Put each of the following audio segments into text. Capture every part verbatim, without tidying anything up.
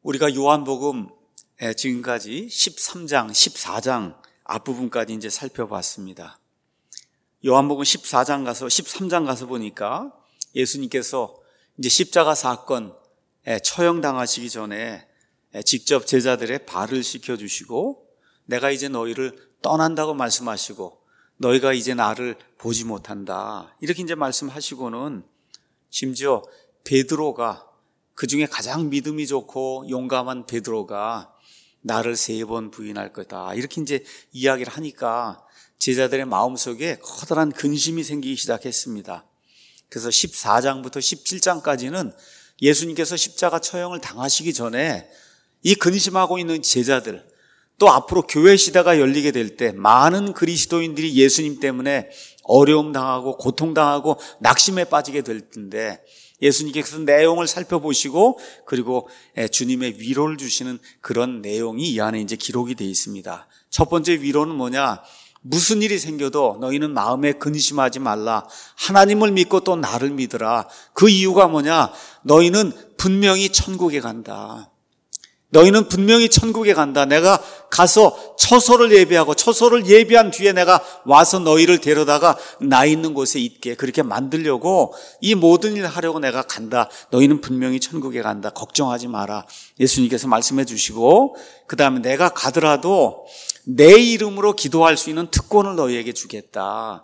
우리가 요한복음 지금까지 십삼 장, 십사 장 앞부분까지 이제 살펴봤습니다. 요한복음 십사 장 가서, 십삼 장 가서 보니까 예수님께서 이제 십자가 사건 처형당하시기 전에 직접 제자들의 발을 씻겨주시고, 내가 이제 너희를 떠난다고 말씀하시고, 너희가 이제 나를 보지 못한다, 이렇게 이제 말씀하시고는 심지어 베드로가, 그 중에 가장 믿음이 좋고 용감한 베드로가 나를 세 번 부인할 거다, 이렇게 이제 이야기를 하니까 제자들의 마음속에 커다란 근심이 생기기 시작했습니다. 그래서 십사 장부터 십칠 장까지는 예수님께서 십자가 처형을 당하시기 전에 이 근심하고 있는 제자들, 또 앞으로 교회 시대가 열리게 될 때 많은 그리스도인들이 예수님 때문에 어려움 당하고 고통 당하고 낙심에 빠지게 될 텐데, 예수님께서 내용을 살펴보시고 그리고 주님의 위로를 주시는 그런 내용이 이 안에 이제 기록이 되어 있습니다. 첫 번째 위로는 뭐냐? 무슨 일이 생겨도 너희는 마음에 근심하지 말라. 하나님을 믿고 또 나를 믿으라. 그 이유가 뭐냐? 너희는 분명히 천국에 간다. 너희는 분명히 천국에 간다. 내가 가서 처소를 예비하고, 처소를 예비한 뒤에 내가 와서 너희를 데려다가 나 있는 곳에 있게 그렇게 만들려고 이 모든 일을 하려고 내가 간다. 너희는 분명히 천국에 간다. 걱정하지 마라. 예수님께서 말씀해 주시고, 그 다음에 내가 가더라도 내 이름으로 기도할 수 있는 특권을 너희에게 주겠다.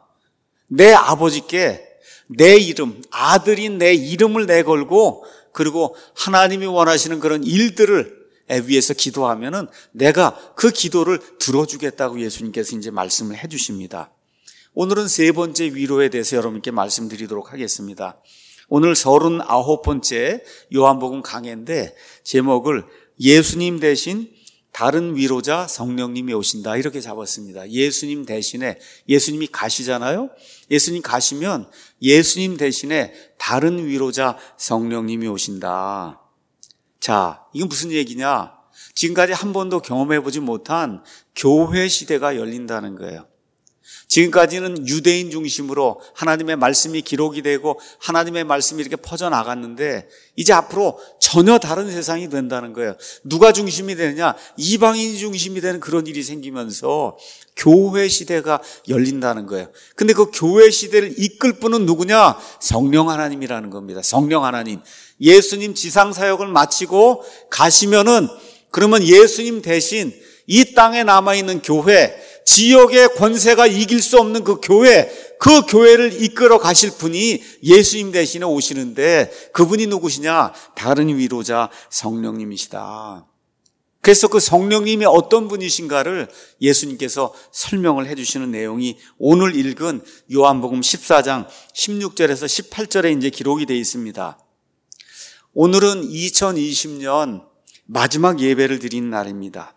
내 아버지께 내 이름, 아들인 내 이름을 내걸고, 그리고 하나님이 원하시는 그런 일들을 위해서 기도하면은 내가 그 기도를 들어주겠다고 예수님께서 이제 말씀을 해 주십니다. 오늘은 세 번째 위로에 대해서 여러분께 말씀드리도록 하겠습니다. 오늘 서른아홉 번째 요한복음 강해인데, 제목을 예수님 대신 다른 위로자 성령님이 오신다, 이렇게 잡았습니다. 예수님 대신에, 예수님이 가시잖아요. 예수님 가시면 예수님 대신에 다른 위로자 성령님이 오신다. 자, 이건 무슨 얘기냐? 지금까지 한 번도 경험해보지 못한 교회 시대가 열린다는 거예요. 지금까지는 유대인 중심으로 하나님의 말씀이 기록이 되고 하나님의 말씀이 이렇게 퍼져나갔는데, 이제 앞으로 전혀 다른 세상이 된다는 거예요. 누가 중심이 되느냐? 이방인이 중심이 되는 그런 일이 생기면서 교회 시대가 열린다는 거예요. 근데 그 교회 시대를 이끌 분은 누구냐? 성령 하나님이라는 겁니다. 성령 하나님. 예수님 지상사역을 마치고 가시면은, 그러면 예수님 대신 이 땅에 남아있는 교회, 지역의 권세가 이길 수 없는 그 교회, 그 교회를 이끌어 가실 분이 예수님 대신에 오시는데, 그분이 누구시냐? 다른 위로자 성령님이시다. 그래서 그 성령님이 어떤 분이신가를 예수님께서 설명을 해주시는 내용이 오늘 읽은 요한복음 십사 장 십육 절에서 십팔 절에 이제 기록이 되어 있습니다. 오늘은 이천이십 년 마지막 예배를 드리는 날입니다.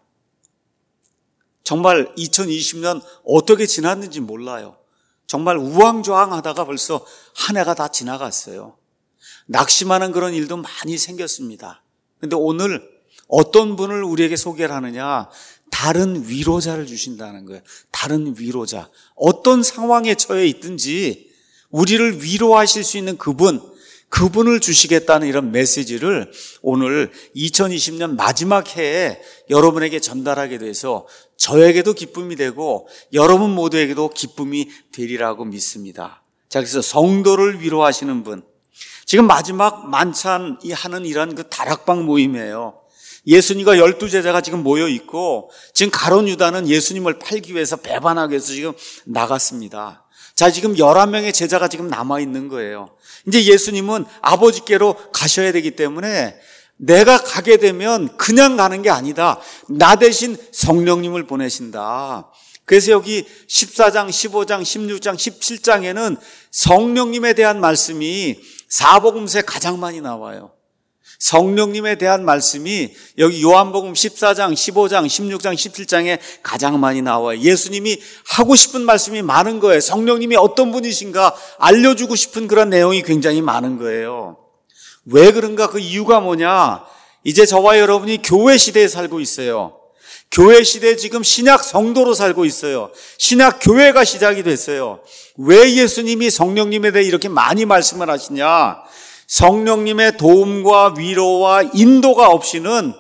정말 이천이십 년 어떻게 지났는지 몰라요. 정말 우왕좌왕하다가 벌써 한 해가 다 지나갔어요. 낙심하는 그런 일도 많이 생겼습니다. 그런데 오늘 어떤 분을 우리에게 소개를 하느냐? 다른 위로자를 주신다는 거예요. 다른 위로자. 어떤 상황에 처해 있든지 우리를 위로하실 수 있는 그분, 그분을 주시겠다는 이런 메시지를 오늘 이천이십 년 마지막 해에 여러분에게 전달하게 돼서 저에게도 기쁨이 되고 여러분 모두에게도 기쁨이 되리라고 믿습니다. 자, 그래서 성도를 위로하시는 분, 지금 마지막 만찬이 하는 이런 그 다락방 모임이에요. 예수님과 열두 제자가 지금 모여 있고, 지금 가룟 유다는 예수님을 팔기 위해서 배반하기 위해서 지금 나갔습니다. 자, 지금 열한 명의 제자가 지금 남아있는 거예요. 이제 예수님은 아버지께로 가셔야 되기 때문에 내가 가게 되면 그냥 가는 게 아니다. 나 대신 성령님을 보내신다. 그래서 여기 십사 장, 십오 장, 십육 장, 십칠 장에는 성령님에 대한 말씀이 사복음서에 가장 많이 나와요. 성령님에 대한 말씀이 여기 요한복음 십사 장, 십오 장, 십육 장, 십칠 장에 가장 많이 나와요. 예수님이 하고 싶은 말씀이 많은 거예요. 성령님이 어떤 분이신가 알려주고 싶은 그런 내용이 굉장히 많은 거예요. 왜 그런가? 그 이유가 뭐냐? 이제 저와 여러분이 교회 시대에 살고 있어요. 교회 시대에 지금 신약 성도로 살고 있어요. 신약 교회가 시작이 됐어요. 왜 예수님이 성령님에 대해 이렇게 많이 말씀을 하시냐? 성령님의 도움과 위로와 인도가 없이는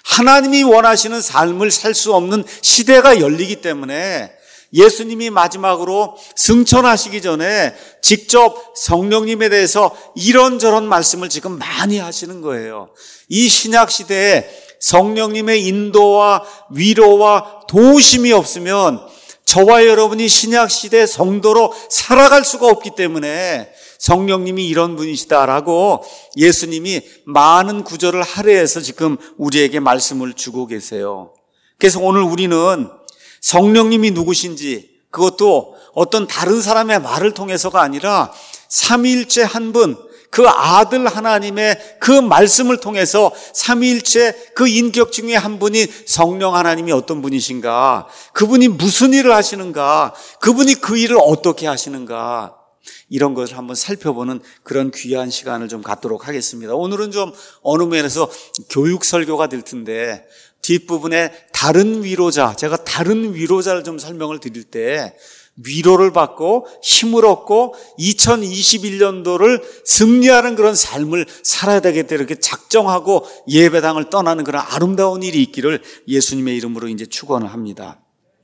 하나님이 원하시는 삶을 살 수 없는 시대가 열리기 때문에 예수님이 마지막으로 승천하시기 전에 직접 성령님에 대해서 이런저런 말씀을 지금 많이 하시는 거예요. 이 신약 시대에 성령님의 인도와 위로와 도우심이 없으면 저와 여러분이 신약 시대 성도로 살아갈 수가 없기 때문에 성령님이 이런 분이시다라고 예수님이 많은 구절을 할애해서 지금 우리에게 말씀을 주고 계세요. 그래서 오늘 우리는 성령님이 누구신지, 그것도 어떤 다른 사람의 말을 통해서가 아니라 삼위일체 한 분, 그 아들 하나님의 그 말씀을 통해서 삼위일체 그 인격 중에 한 분이 성령 하나님이 어떤 분이신가, 그분이 무슨 일을 하시는가, 그분이 그 일을 어떻게 하시는가, 이런 것을 한번 살펴보는 그런 귀한 시간을 좀 갖도록 하겠습니다. 오늘은 좀 어느 면에서 교육 설교가 될 텐데 뒷부분에 다른 위로자, 제가 다른 위로자를 좀 설명을 드릴 때 위로를 받고 힘을 얻고 이천이십일 년도를 승리하는 그런 삶을 살아야 되겠다 이렇게 작정하고 예배당을 떠나는 그런 아름다운 일이 있기를 예수님의 이름으로 이제 축원을 합니다.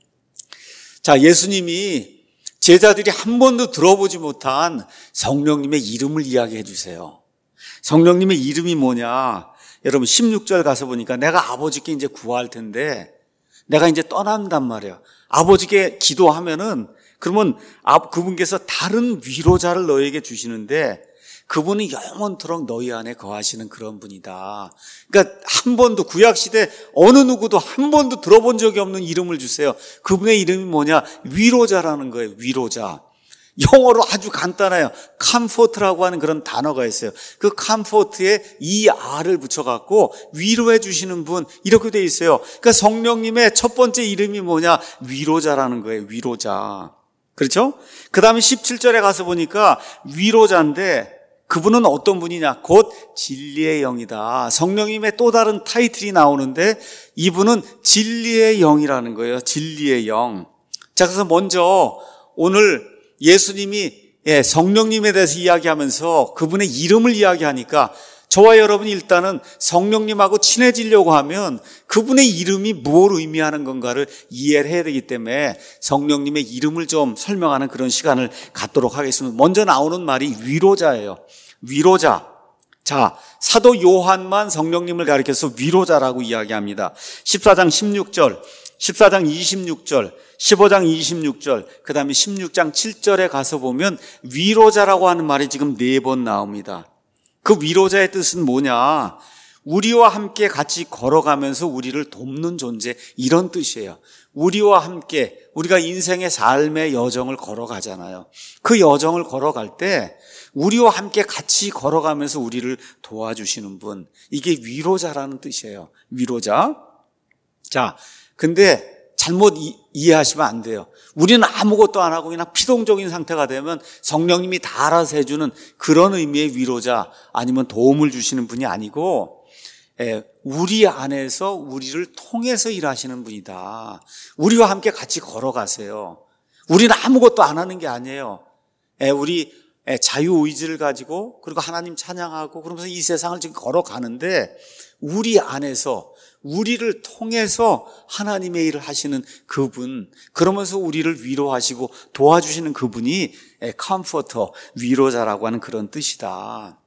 자, 예수님이 제자들이 한 번도 들어보지 못한 성령님의 이름을 이야기해 주세요. 성령님의 이름이 뭐냐? 여러분 십육 절 가서 보니까 내가 아버지께 이제 구할 텐데 내가 이제 떠난단 말이에요. 아버지께 기도하면은 그러면 그분께서 다른 위로자를 너에게 주시는데 그분은 영원토록 너희 안에 거하시는 그런 분이다. 그러니까 한 번도 구약시대 어느 누구도 한 번도 들어본 적이 없는 이름을 주세요. 그분의 이름이 뭐냐? 위로자라는 거예요. 위로자. 영어로 아주 간단해요. comfort라고 하는 그런 단어가 있어요. 그 comfort에 이알을 붙여갖고 위로해 주시는 분, 이렇게 돼 있어요. 그러니까 성령님의 첫 번째 이름이 뭐냐? 위로자라는 거예요. 위로자. 그렇죠? 그 다음에 십칠 절에 가서 보니까 위로자인데 그분은 어떤 분이냐? 곧 진리의 영이다. 성령님의 또 다른 타이틀이 나오는데 이분은 진리의 영이라는 거예요. 진리의 영. 자, 그래서 먼저 오늘 예수님이 예, 성령님에 대해서 이야기하면서 그분의 이름을 이야기하니까 저와 여러분이 일단은 성령님하고 친해지려고 하면 그분의 이름이 뭘 의미하는 건가를 이해를 해야 되기 때문에 성령님의 이름을 좀 설명하는 그런 시간을 갖도록 하겠습니다. 먼저 나오는 말이 위로자예요. 위로자. 자, 사도 요한만 성령님을 가리켜서 위로자라고 이야기합니다. 십사 장 십육 절, 십사 장 이십육 절, 십오 장 이십육 절, 그 다음에 십육 장 칠 절에 가서 보면 위로자라고 하는 말이 지금 네 번 나옵니다. 그 위로자의 뜻은 뭐냐? 우리와 함께 같이 걸어가면서 우리를 돕는 존재, 이런 뜻이에요. 우리와 함께 우리가 인생의 삶의 여정을 걸어가잖아요. 그 여정을 걸어갈 때 우리와 함께 같이 걸어가면서 우리를 도와주시는 분, 이게 위로자라는 뜻이에요. 위로자. 자, 근데 잘못 이, 이해하시면 안 돼요. 우리는 아무것도 안 하고 그냥 피동적인 상태가 되면 성령님이 다 알아서 해주는 그런 의미의 위로자, 아니면 도움을 주시는 분이 아니고 예, 우리 안에서 우리를 통해서 일하시는 분이다. 우리와 함께 같이 걸어가세요. 우리는 아무것도 안 하는 게 아니에요. 예, 우리 예, 자유의지를 가지고 그리고 하나님 찬양하고 그러면서 이 세상을 지금 걸어가는데 우리 안에서 우리를 통해서 하나님의 일을 하시는 그분, 그러면서 우리를 위로하시고 도와주시는 그분이 컴포터, 위로자라고 하는 그런 뜻이다.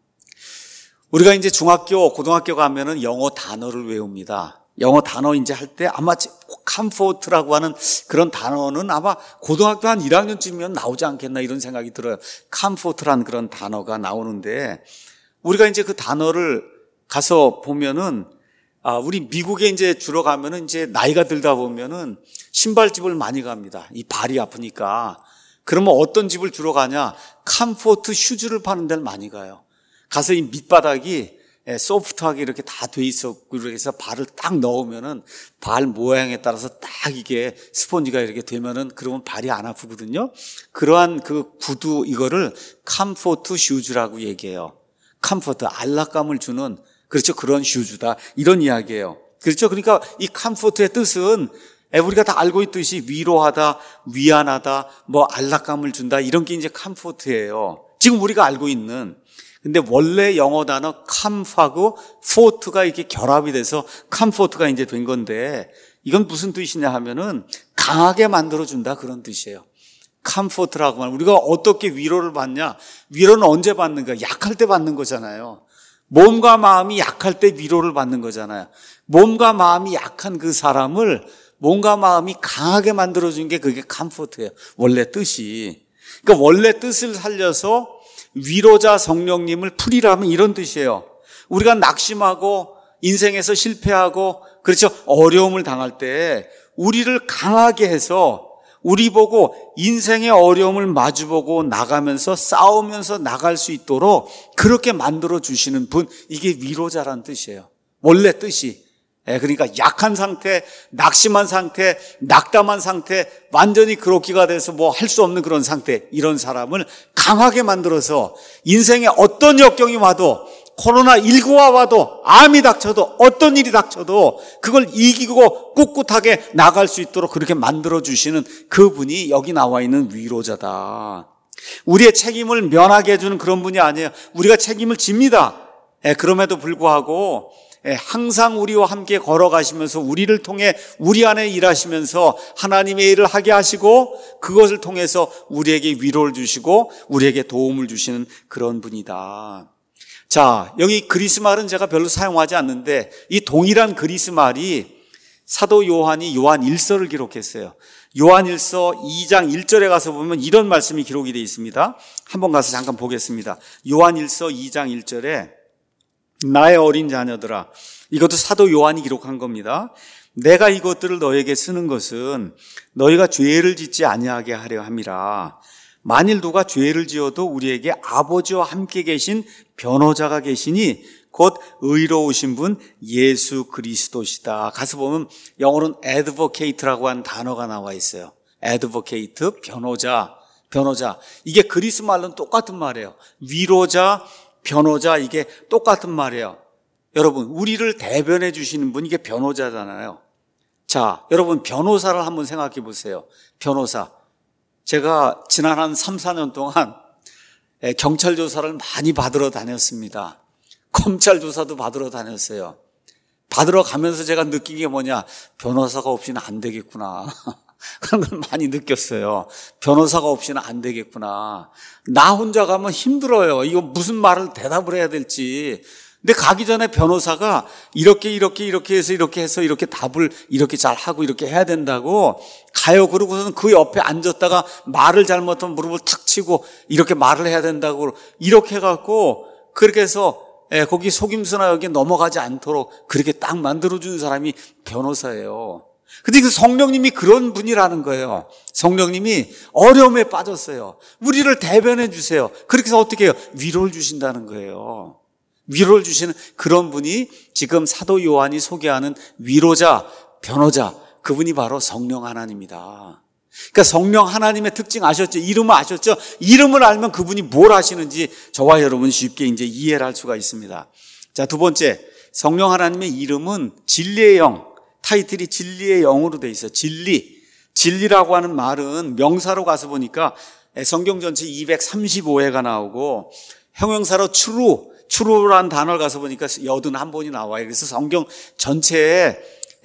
우리가 이제 중학교, 고등학교 가면은 영어 단어를 외웁니다. 영어 단어 이제 할 때 아마 컴포트라고 하는 그런 단어는 아마 고등학교 한 일 학년쯤이면 나오지 않겠나 이런 생각이 들어요. 컴포트라는 그런 단어가 나오는데 우리가 이제 그 단어를 가서 보면은 아, 우리 미국에 이제 주로 가면은 이제 나이가 들다 보면은 신발집을 많이 갑니다. 이 발이 아프니까. 그러면 어떤 집을 주로 가냐? 컴포트 슈즈를 파는 데를 많이 가요. 가서 이 밑바닥이 소프트하게 이렇게 다 돼 있었고, 그래서 발을 딱 넣으면은 발 모양에 따라서 딱 이게 스펀지가 이렇게 되면은 그러면 발이 안 아프거든요. 그러한 그 구두, 이거를 컴포트 슈즈라고 얘기해요. 컴포트, 안락감을 주는, 그렇죠, 그런 슈즈다, 이런 이야기예요. 그렇죠. 그러니까 이 컴포트의 뜻은 우리가 다 알고 있듯이 위로하다, 위안하다, 뭐 안락감을 준다, 이런 게 이제 컴포트예요. 지금 우리가 알고 있는. 근데 원래 영어 단어 comfort하고 fort가 이렇게 결합이 돼서 comfort가 이제 된 건데, 이건 무슨 뜻이냐 하면은 강하게 만들어준다 그런 뜻이에요. comfort라고 하면 우리가 어떻게 위로를 받냐? 위로는 언제 받는 거야? 약할 때 받는 거잖아요. 몸과 마음이 약할 때 위로를 받는 거잖아요. 몸과 마음이 약한 그 사람을 몸과 마음이 강하게 만들어준 게 그게 comfort예요. 원래 뜻이. 그러니까 원래 뜻을 살려서 위로자 성령님을 풀이라면 이런 뜻이에요. 우리가 낙심하고 인생에서 실패하고 그렇죠, 어려움을 당할 때 우리를 강하게 해서 우리 보고 인생의 어려움을 마주보고 나가면서 싸우면서 나갈 수 있도록 그렇게 만들어 주시는 분, 이게 위로자란 뜻이에요. 원래 뜻이. 그러니까 약한 상태, 낙심한 상태, 낙담한 상태, 완전히 그렇기가 돼서 뭐 할 수 없는 그런 상태, 이런 사람을 강하게 만들어서 인생에 어떤 역경이 와도, 코로나십구가 와도, 암이 닥쳐도, 어떤 일이 닥쳐도 그걸 이기고 꿋꿋하게 나갈 수 있도록 그렇게 만들어주시는 그분이 여기 나와 있는 위로자다. 우리의 책임을 면하게 해주는 그런 분이 아니에요. 우리가 책임을 집니다. 그럼에도 불구하고 항상 우리와 함께 걸어가시면서 우리를 통해 우리 안에 일하시면서 하나님의 일을 하게 하시고 그것을 통해서 우리에게 위로를 주시고 우리에게 도움을 주시는 그런 분이다. 자, 여기 그리스 말은 제가 별로 사용하지 않는데 이 동일한 그리스 말이 사도 요한이 요한 일서를 기록했어요. 요한 일서 이 장 일 절에 가서 보면 이런 말씀이 기록이 되어 있습니다. 한번 가서 잠깐 보겠습니다. 요한 일서 이 장 일 절에 나의 어린 자녀들아, 이것도 사도 요한이 기록한 겁니다. 내가 이것들을 너에게 쓰는 것은 너희가 죄를 짓지 아니하게 하려 함이라. 만일 누가 죄를 지어도 우리에게 아버지와 함께 계신 변호자가 계시니 곧 의로우신 분 예수 그리스도시다. 가서 보면 영어로는 advocate라고 하는 단어가 나와 있어요. advocate, 변호자, 변호자. 이게 그리스 말로는 똑같은 말이에요. 위로자, 변호자, 이게 똑같은 말이에요. 여러분, 우리를 대변해 주시는 분, 이게 변호자잖아요. 자, 여러분, 변호사를 한번 생각해 보세요. 변호사. 제가 지난 한 삼, 사 년 동안 경찰 조사를 많이 받으러 다녔습니다. 검찰 조사도 받으러 다녔어요. 받으러 가면서 제가 느낀 게 뭐냐, 변호사가 없이는 안 되겠구나. 그런 걸 많이 느꼈어요. 변호사가 없이는 안 되겠구나. 나 혼자 가면 힘들어요. 이거 무슨 말을 대답을 해야 될지. 근데 가기 전에 변호사가 이렇게 이렇게 이렇게 해서 이렇게 해서 이렇게 답을 이렇게 잘 하고 이렇게 해야 된다고 가요. 그러고서는 그 옆에 앉았다가 말을 잘못하면 무릎을 탁 치고 이렇게 말을 해야 된다고 이렇게 해갖고 그렇게 해서 거기 속임수나 여기 넘어가지 않도록 그렇게 딱 만들어주는 사람이 변호사예요. 근데 그 성령님이 그런 분이라는 거예요. 성령님이 어려움에 빠졌어요. 우리를 대변해 주세요. 그렇게 해서 어떻게 해요? 위로를 주신다는 거예요. 위로를 주시는 그런 분이 지금 사도 요한이 소개하는 위로자, 변호자, 그분이 바로 성령 하나님이다. 그러니까 성령 하나님의 특징 아셨죠? 이름을 아셨죠? 이름을 알면 그분이 뭘 하시는지 저와 여러분 쉽게 이제 이해를 할 수가 있습니다. 자, 두 번째, 성령 하나님의 이름은 진리의 영, 타이틀이 진리의 영으로 돼 있어요. 진리. 진리라고 하는 말은 명사로 가서 보니까 성경 전체 이백삼십오 회가 나오고 형용사로 true, true라는 단어를 가서 보니까 팔십일 번이 나와요. 그래서 성경 전체에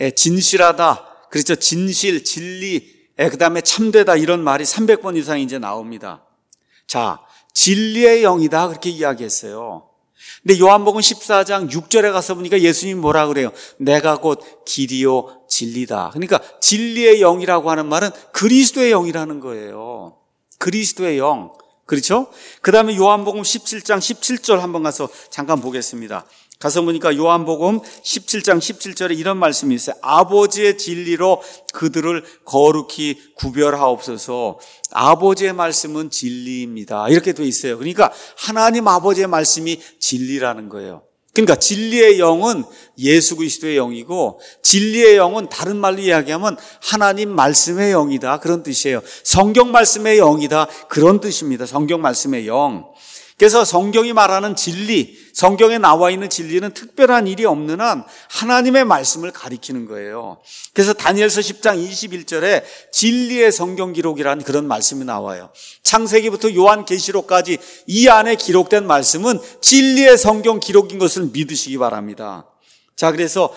진실하다, 그렇죠? 진실, 진리, 그 다음에 참되다 이런 말이 삼백 번 이상 이제 나옵니다. 자, 진리의 영이다 그렇게 이야기했어요. 근데 요한복음 십사 장 육 절에 가서 보니까 예수님이 뭐라 그래요? 내가 곧 길이요 진리다. 그러니까 진리의 영이라고 하는 말은 그리스도의 영이라는 거예요. 그리스도의 영. 그렇죠? 그 다음에 요한복음 십칠 장 십칠 절 한번 가서 잠깐 보겠습니다. 가서 보니까 요한복음 십칠 장 십칠 절에 이런 말씀이 있어요. 아버지의 진리로 그들을 거룩히 구별하옵소서. 아버지의 말씀은 진리입니다. 이렇게 돼 있어요. 그러니까 하나님 아버지의 말씀이 진리라는 거예요. 그러니까 진리의 영은 예수 그리스도의 영이고 진리의 영은 다른 말로 이야기하면 하나님 말씀의 영이다 그런 뜻이에요. 성경 말씀의 영이다 그런 뜻입니다. 성경 말씀의 영. 그래서 성경이 말하는 진리, 성경에 나와 있는 진리는 특별한 일이 없는 한 하나님의 말씀을 가리키는 거예요. 그래서 다니엘서 십 장 이십일 절에 진리의 성경 기록이라는 그런 말씀이 나와요. 창세기부터 요한계시록까지 이 안에 기록된 말씀은 진리의 성경 기록인 것을 믿으시기 바랍니다. 자, 그래서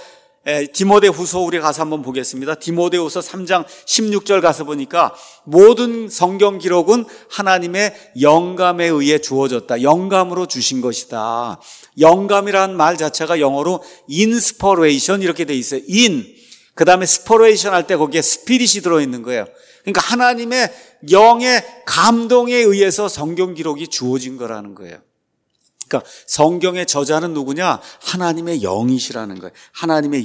디모데후서 우리 가서 한번 보겠습니다. 디모데후서 삼 장 십육 절 가서 보니까 모든 성경 기록은 하나님의 영감에 의해 주어졌다. 영감으로 주신 것이다. 영감이라는 말 자체가 영어로 inspiration 이렇게 돼 있어요. in, 그 다음에 spiration 할 때 거기에 spirit이 들어있는 거예요. 그러니까 하나님의 영의 감동에 의해서 성경 기록이 주어진 거라는 거예요. 그러니까 성경의 저자는 누구냐? 하나님의 영이시라는 거예요. 하나님의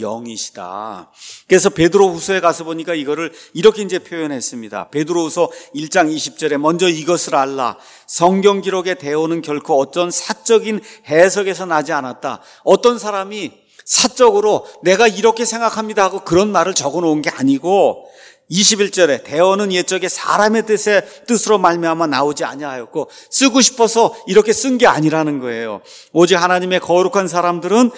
영이시다. 그래서 베드로후서에 가서 보니까 이거를 이렇게 이제 표현했습니다. 베드로후서 일 장 이십 절에 먼저 이것을 알라. 성경 기록의 대오는 결코 어떤 사적인 해석에서 나지 않았다. 어떤 사람이 사적으로 내가 이렇게 생각합니다 하고 그런 말을 적어 놓은 게 아니고 이십일 절에 대어는 옛적에 사람의 뜻에 뜻으로 말미암아 나오지 아니하였고 쓰고 싶어서 이렇게 쓴 게 아니라는 거예요. 오직 하나님의 거룩한 사람들은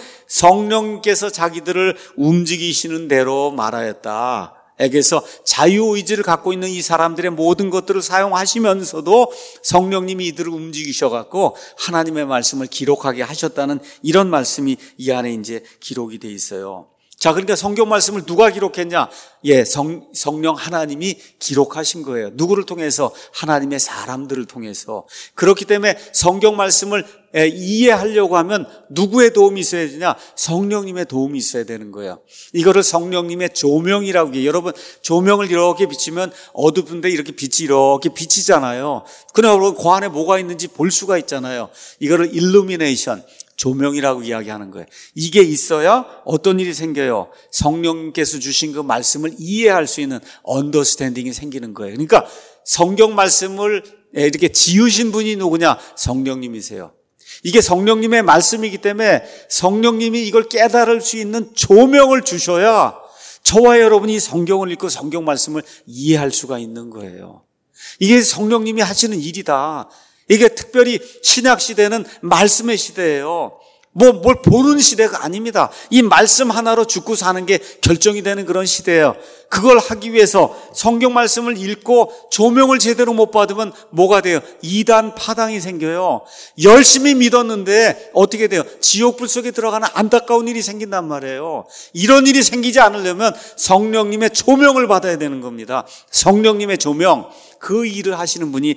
성령께서 자기들을 움직이시는 대로 말하였다. 그래서 자유의지를 갖고 있는 이 사람들의 모든 것들을 사용하시면서도 성령님이 이들을 움직이셔갖고 하나님의 말씀을 기록하게 하셨다는 이런 말씀이 이 안에 이제 기록이 돼 있어요. 자, 그러니까 성경 말씀을 누가 기록했냐? 예, 성, 성령 하나님이 기록하신 거예요. 누구를 통해서? 하나님의 사람들을 통해서. 그렇기 때문에 성경 말씀을 예, 이해하려고 하면 누구의 도움이 있어야 되냐? 성령님의 도움이 있어야 되는 거예요. 이거를 성령님의 조명이라고 해요. 여러분, 조명을 이렇게 비치면 어두운데 이렇게 빛이 이렇게 비치잖아요. 그러나 그 안에 뭐가 있는지 볼 수가 있잖아요. 이거를 일루미네이션, 조명이라고 이야기하는 거예요. 이게 있어야 어떤 일이 생겨요? 성령께서 주신 그 말씀을 이해할 수 있는 언더스탠딩이 생기는 거예요. 그러니까 성경 말씀을 이렇게 지으신 분이 누구냐? 성령님이세요. 이게 성령님의 말씀이기 때문에 성령님이 이걸 깨달을 수 있는 조명을 주셔야 저와 여러분이 성경을 읽고 성경 말씀을 이해할 수가 있는 거예요. 이게 성령님이 하시는 일이다. 이게 특별히 신약 시대는 말씀의 시대예요. 뭐 뭘 보는 시대가 아닙니다. 이 말씀 하나로 죽고 사는 게 결정이 되는 그런 시대예요. 그걸 하기 위해서 성경 말씀을 읽고 조명을 제대로 못 받으면 뭐가 돼요? 이단 파당이 생겨요. 열심히 믿었는데 어떻게 돼요? 지옥불 속에 들어가는 안타까운 일이 생긴단 말이에요. 이런 일이 생기지 않으려면 성령님의 조명을 받아야 되는 겁니다. 성령님의 조명, 그 일을 하시는 분이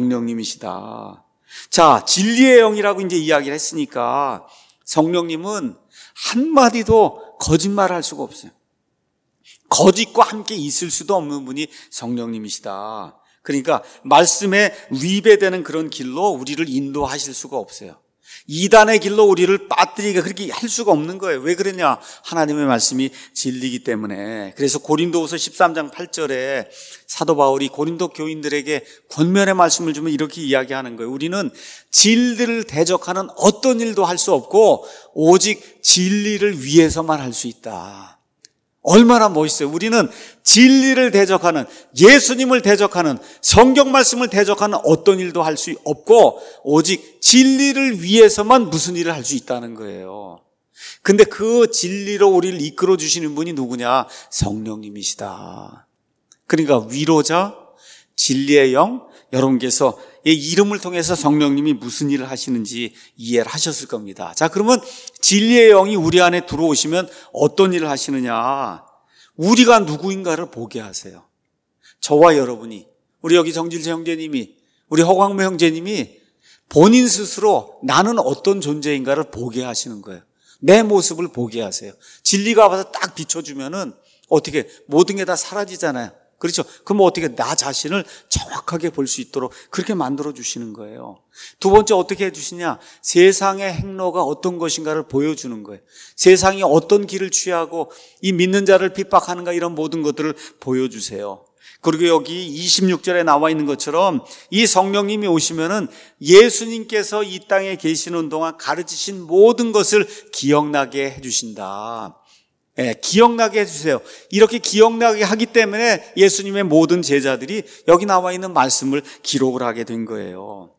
성령님이시다. 자, 진리의 영이라고 이제 이야기를 했으니까 성령님은 한마디도 거짓말할 수가 없어요. 거짓과 함께 있을 수도 없는 분이 성령님이시다. 그러니까 말씀에 위배되는 그런 길로 우리를 인도하실 수가 없어요. 이단의 길로 우리를 빠뜨리게 그렇게 할 수가 없는 거예요. 왜 그러냐? 하나님의 말씀이 진리이기 때문에. 그래서 고린도후서 십삼 장 팔 절에 사도 바울이 고린도 교인들에게 권면의 말씀을 주면 이렇게 이야기하는 거예요. 우리는 진리를 대적하는 어떤 일도 할 수 없고 오직 진리를 위해서만 할 수 있다. 얼마나 멋있어요. 우리는 진리를 대적하는, 예수님을 대적하는, 성경 말씀을 대적하는 어떤 일도 할 수 없고 오직 진리를 위해서만 무슨 일을 할 수 있다는 거예요. 근데 그 진리로 우리를 이끌어 주시는 분이 누구냐? 성령님이시다. 그러니까 위로자, 진리의 영, 여러분께서 이 이름을 통해서 성령님이 무슨 일을 하시는지 이해를 하셨을 겁니다. 자, 그러면 진리의 영이 우리 안에 들어오시면 어떤 일을 하시느냐? 우리가 누구인가를 보게 하세요. 저와 여러분이, 우리 여기 정질재 형제님이, 우리 허광모 형제님이 본인 스스로 나는 어떤 존재인가를 보게 하시는 거예요. 내 모습을 보게 하세요. 진리가 와서 딱 비춰주면은 어떻게 모든 게 다 사라지잖아요. 그렇죠? 그럼 어떻게 나 자신을 정확하게 볼 수 있도록 그렇게 만들어 주시는 거예요. 두 번째 어떻게 해주시냐? 세상의 행로가 어떤 것인가를 보여주는 거예요. 세상이 어떤 길을 취하고 이 믿는 자를 핍박하는가 이런 모든 것들을 보여주세요. 그리고 여기 이십육 절에 나와 있는 것처럼 이 성령님이 오시면은 예수님께서 이 땅에 계시는 동안 가르치신 모든 것을 기억나게 해주신다. 예, 기억나게 해주세요. 이렇게 기억나게 하기 때문에 예수님의 모든 제자들이 여기 나와 있는 말씀을 기록을 하게 된 거예요.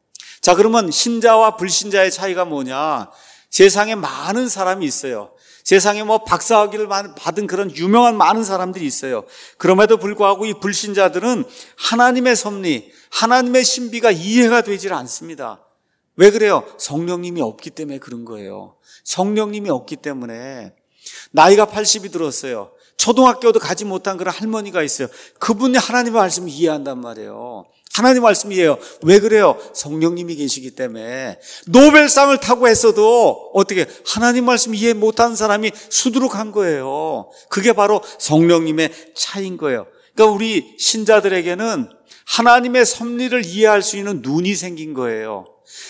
자, 그러면 신자와 불신자의 차이가 뭐냐? 세상에 많은 사람이 있어요. 세상에 뭐 박사학위를 받은 그런 유명한 많은 사람들이 있어요. 그럼에도 불구하고 이 불신자들은 하나님의 섭리, 하나님의 신비가 이해가 되질 않습니다. 왜 그래요? 성령님이 없기 때문에 그런 거예요. 성령님이 없기 때문에. 나이가 팔십이 들었어요. 초등학교도 가지 못한 그런 할머니가 있어요. 그분이 하나님의 말씀을 이해한단 말이에요. 하나님 말씀 이해해요. 왜 그래요? 성령님이 계시기 때문에. 노벨상을 타고 했어도 어떻게 하나님 말씀 이해 못하는 사람이 수두룩한 거예요. 그게 바로 성령님의 차이인 거예요. 그러니까 우리 신자들에게는 하나님의 섭리를 이해할 수 있는 눈이 생긴 거예요.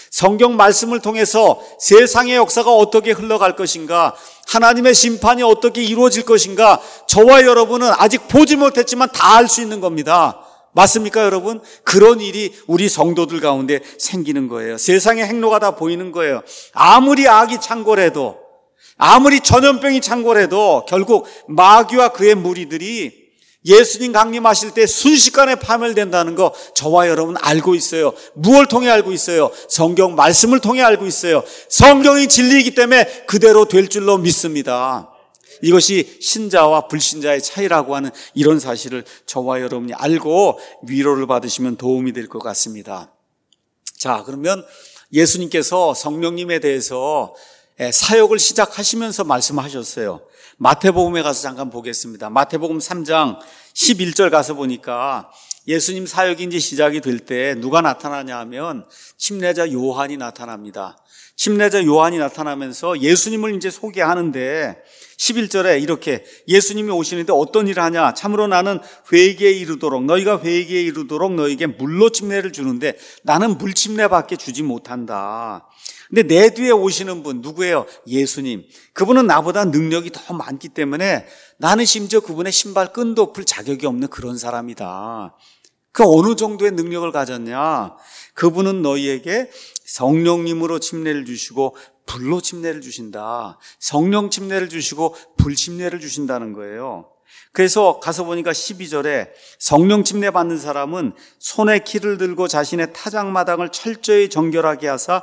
성경 말씀을 통해서 세상의 역사가 어떻게 흘러갈 것인가, 하나님의 심판이 어떻게 이루어질 것인가, 저와 여러분은 아직 보지 못했지만 다 알 수 있는 겁니다. 맞습니까, 여러분? 그런 일이 우리 성도들 가운데 생기는 거예요. 세상의 행로가 다 보이는 거예요. 아무리 악이 창궐해도, 아무리 전염병이 창궐해도 결국 마귀와 그의 무리들이 예수님 강림하실 때 순식간에 파멸된다는 거 저와 여러분 알고 있어요. 무엇을 통해 알고 있어요? 성경 말씀을 통해 알고 있어요. 성경이 진리이기 때문에 그대로 될 줄로 믿습니다. 이것이 신자와 불신자의 차이라고 하는 이런 사실을 저와 여러분이 알고 위로를 받으시면 도움이 될 것 같습니다. 자, 그러면 예수님께서 성령님에 대해서 사역을 시작하시면서 말씀하셨어요. 마태복음에 가서 잠깐 보겠습니다. 마태복음 삼 장 십일 절 가서 보니까 예수님 사역이 이제 시작이 될 때 누가 나타나냐 하면 침례자 요한이 나타납니다. 침례자 요한이 나타나면서 예수님을 이제 소개하는데 십일 절에 이렇게 예수님이 오시는데 어떤 일을 하냐? 참으로 나는 회개에 이르도록, 너희가 회개에 이르도록 너희에게 물로 침례를 주는데 나는 물 침례밖에 주지 못한다. 근데 내 뒤에 오시는 분 누구예요? 예수님. 그분은 나보다 능력이 더 많기 때문에 나는 심지어 그분의 신발 끈도 풀 자격이 없는 그런 사람이다. 그 어느 정도의 능력을 가졌냐? 그분은 너희에게 성령님으로 침례를 주시고 불로 침례를 주신다. 성령 침례를 주시고 불 침례를 주신다는 거예요. 그래서 가서 보니까 십이 절에 성령 침례 받는 사람은 손에 키를 들고 자신의 타작마당을 철저히 정결하게 하사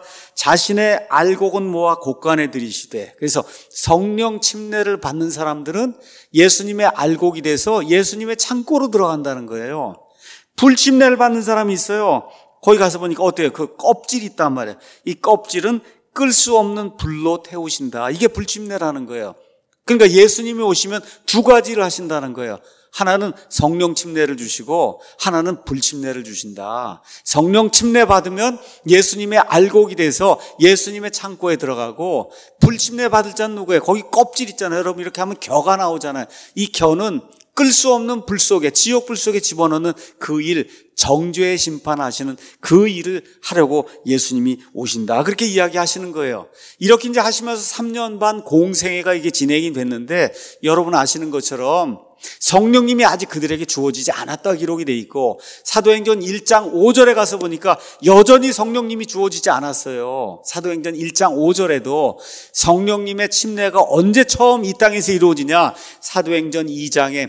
자신의 알곡은 모아 곳간에 들이시되, 그래서 성령 침례를 받는 사람들은 예수님의 알곡이 돼서 예수님의 창고로 들어간다는 거예요. 불 침례를 받는 사람이 있어요. 거기 가서 보니까 어때요? 그 껍질이 있단 말이에요. 이 껍질은 끌 수 없는 불로 태우신다. 이게 불침례라는 거예요. 그러니까 예수님이 오시면 두 가지를 하신다는 거예요. 하나는 성령 침례를 주시고 하나는 불 침례를 주신다. 성령 침례 받으면 예수님의 알곡이 돼서 예수님의 창고에 들어가고, 불 침례 받을 자는 누구예요? 거기 껍질 있잖아요. 여러분 이렇게 하면 겨가 나오잖아요. 이 겨는 끌 수 없는 불 속에, 지옥 불 속에 집어넣는 그 일, 정죄의 심판하시는 그 일을 하려고 예수님이 오신다. 그렇게 이야기하시는 거예요. 이렇게 이제 하시면서 삼 년 반 공생애가 이게 진행이 됐는데, 여러분 아시는 것처럼 성령님이 아직 그들에게 주어지지 않았다 기록이 돼 있고, 사도행전 일 장 오 절에 가서 보니까 여전히 성령님이 주어지지 않았어요. 사도행전 일 장 오 절에도 성령님의 침례가 언제 처음 이 땅에서 이루어지냐? 사도행전 이 장에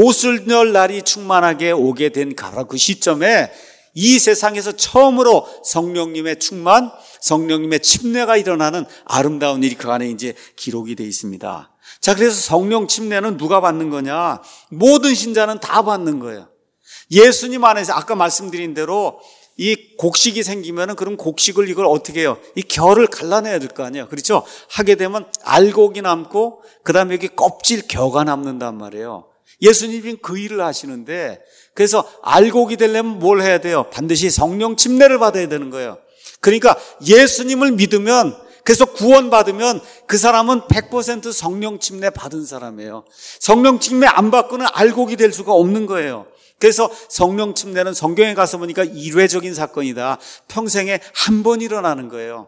오순절 날이 충만하게 오게 된 바로 그 시점에 이 세상에서 처음으로 성령님의 충만, 성령님의 침례가 일어나는 아름다운 일이 그 안에 이제 기록이 돼 있습니다. 자, 그래서 성령 침례는 누가 받는 거냐? 모든 신자는 다 받는 거예요. 예수님 안에서 아까 말씀드린 대로 이 곡식이 생기면은 그럼 곡식을 이걸 어떻게 해요? 이 결을 갈라내야 될 거 아니에요. 그렇죠? 하게 되면 알곡이 남고 그다음에 여기 껍질 겨가 남는단 말이에요. 예수님이 그 일을 하시는데, 그래서 알곡이 되려면 뭘 해야 돼요? 반드시 성령 침례를 받아야 되는 거예요. 그러니까 예수님을 믿으면, 그래서 구원받으면 그 사람은 백 퍼센트 성령 침례 받은 사람이에요. 성령 침례 안 받고는 알곡이 될 수가 없는 거예요. 그래서 성령 침례는 성경에 가서 보니까 일회적인 사건이다. 평생에 한 번 일어나는 거예요.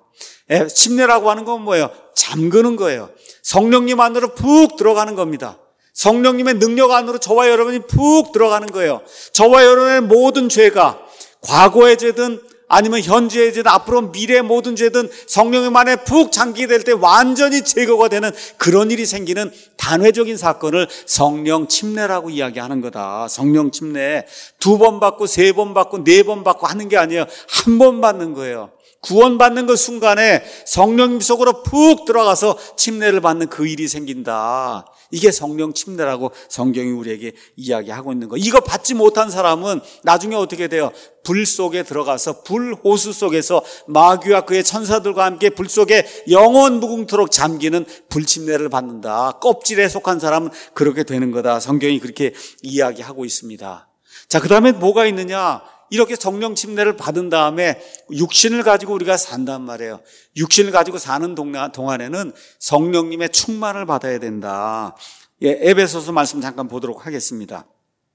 침례라고 하는 건 뭐예요? 잠그는 거예요. 성령님 안으로 푹 들어가는 겁니다. 성령님의 능력 안으로 저와 여러분이 푹 들어가는 거예요. 저와 여러분의 모든 죄가, 과거의 죄든 아니면 현재의 죄든 앞으로 미래의 모든 죄든 성령님 안에 푹 잠기게 될 때 완전히 제거가 되는 그런 일이 생기는 단회적인 사건을 성령 침례라고 이야기하는 거다. 성령 침례 두 번 받고 세 번 받고 네 번 받고 하는 게 아니에요. 한 번 받는 거예요. 구원받는 그 순간에 성령님 속으로 푹 들어가서 침례를 받는 그 일이 생긴다. 이게 성령 침례라고 성경이 우리에게 이야기하고 있는 거. 이거 받지 못한 사람은 나중에 어떻게 돼요? 불 속에 들어가서 불 호수 속에서 마귀와 그의 천사들과 함께 불 속에 영원 무궁토록 잠기는 불침례를 받는다. 껍질에 속한 사람은 그렇게 되는 거다. 성경이 그렇게 이야기하고 있습니다. 자, 그 다음에 뭐가 있느냐? 이렇게 성령 침례를 받은 다음에 육신을 가지고 우리가 산단 말이에요. 육신을 가지고 사는 동안에는 성령님의 충만을 받아야 된다. 예, 에베소서 말씀 잠깐 보도록 하겠습니다.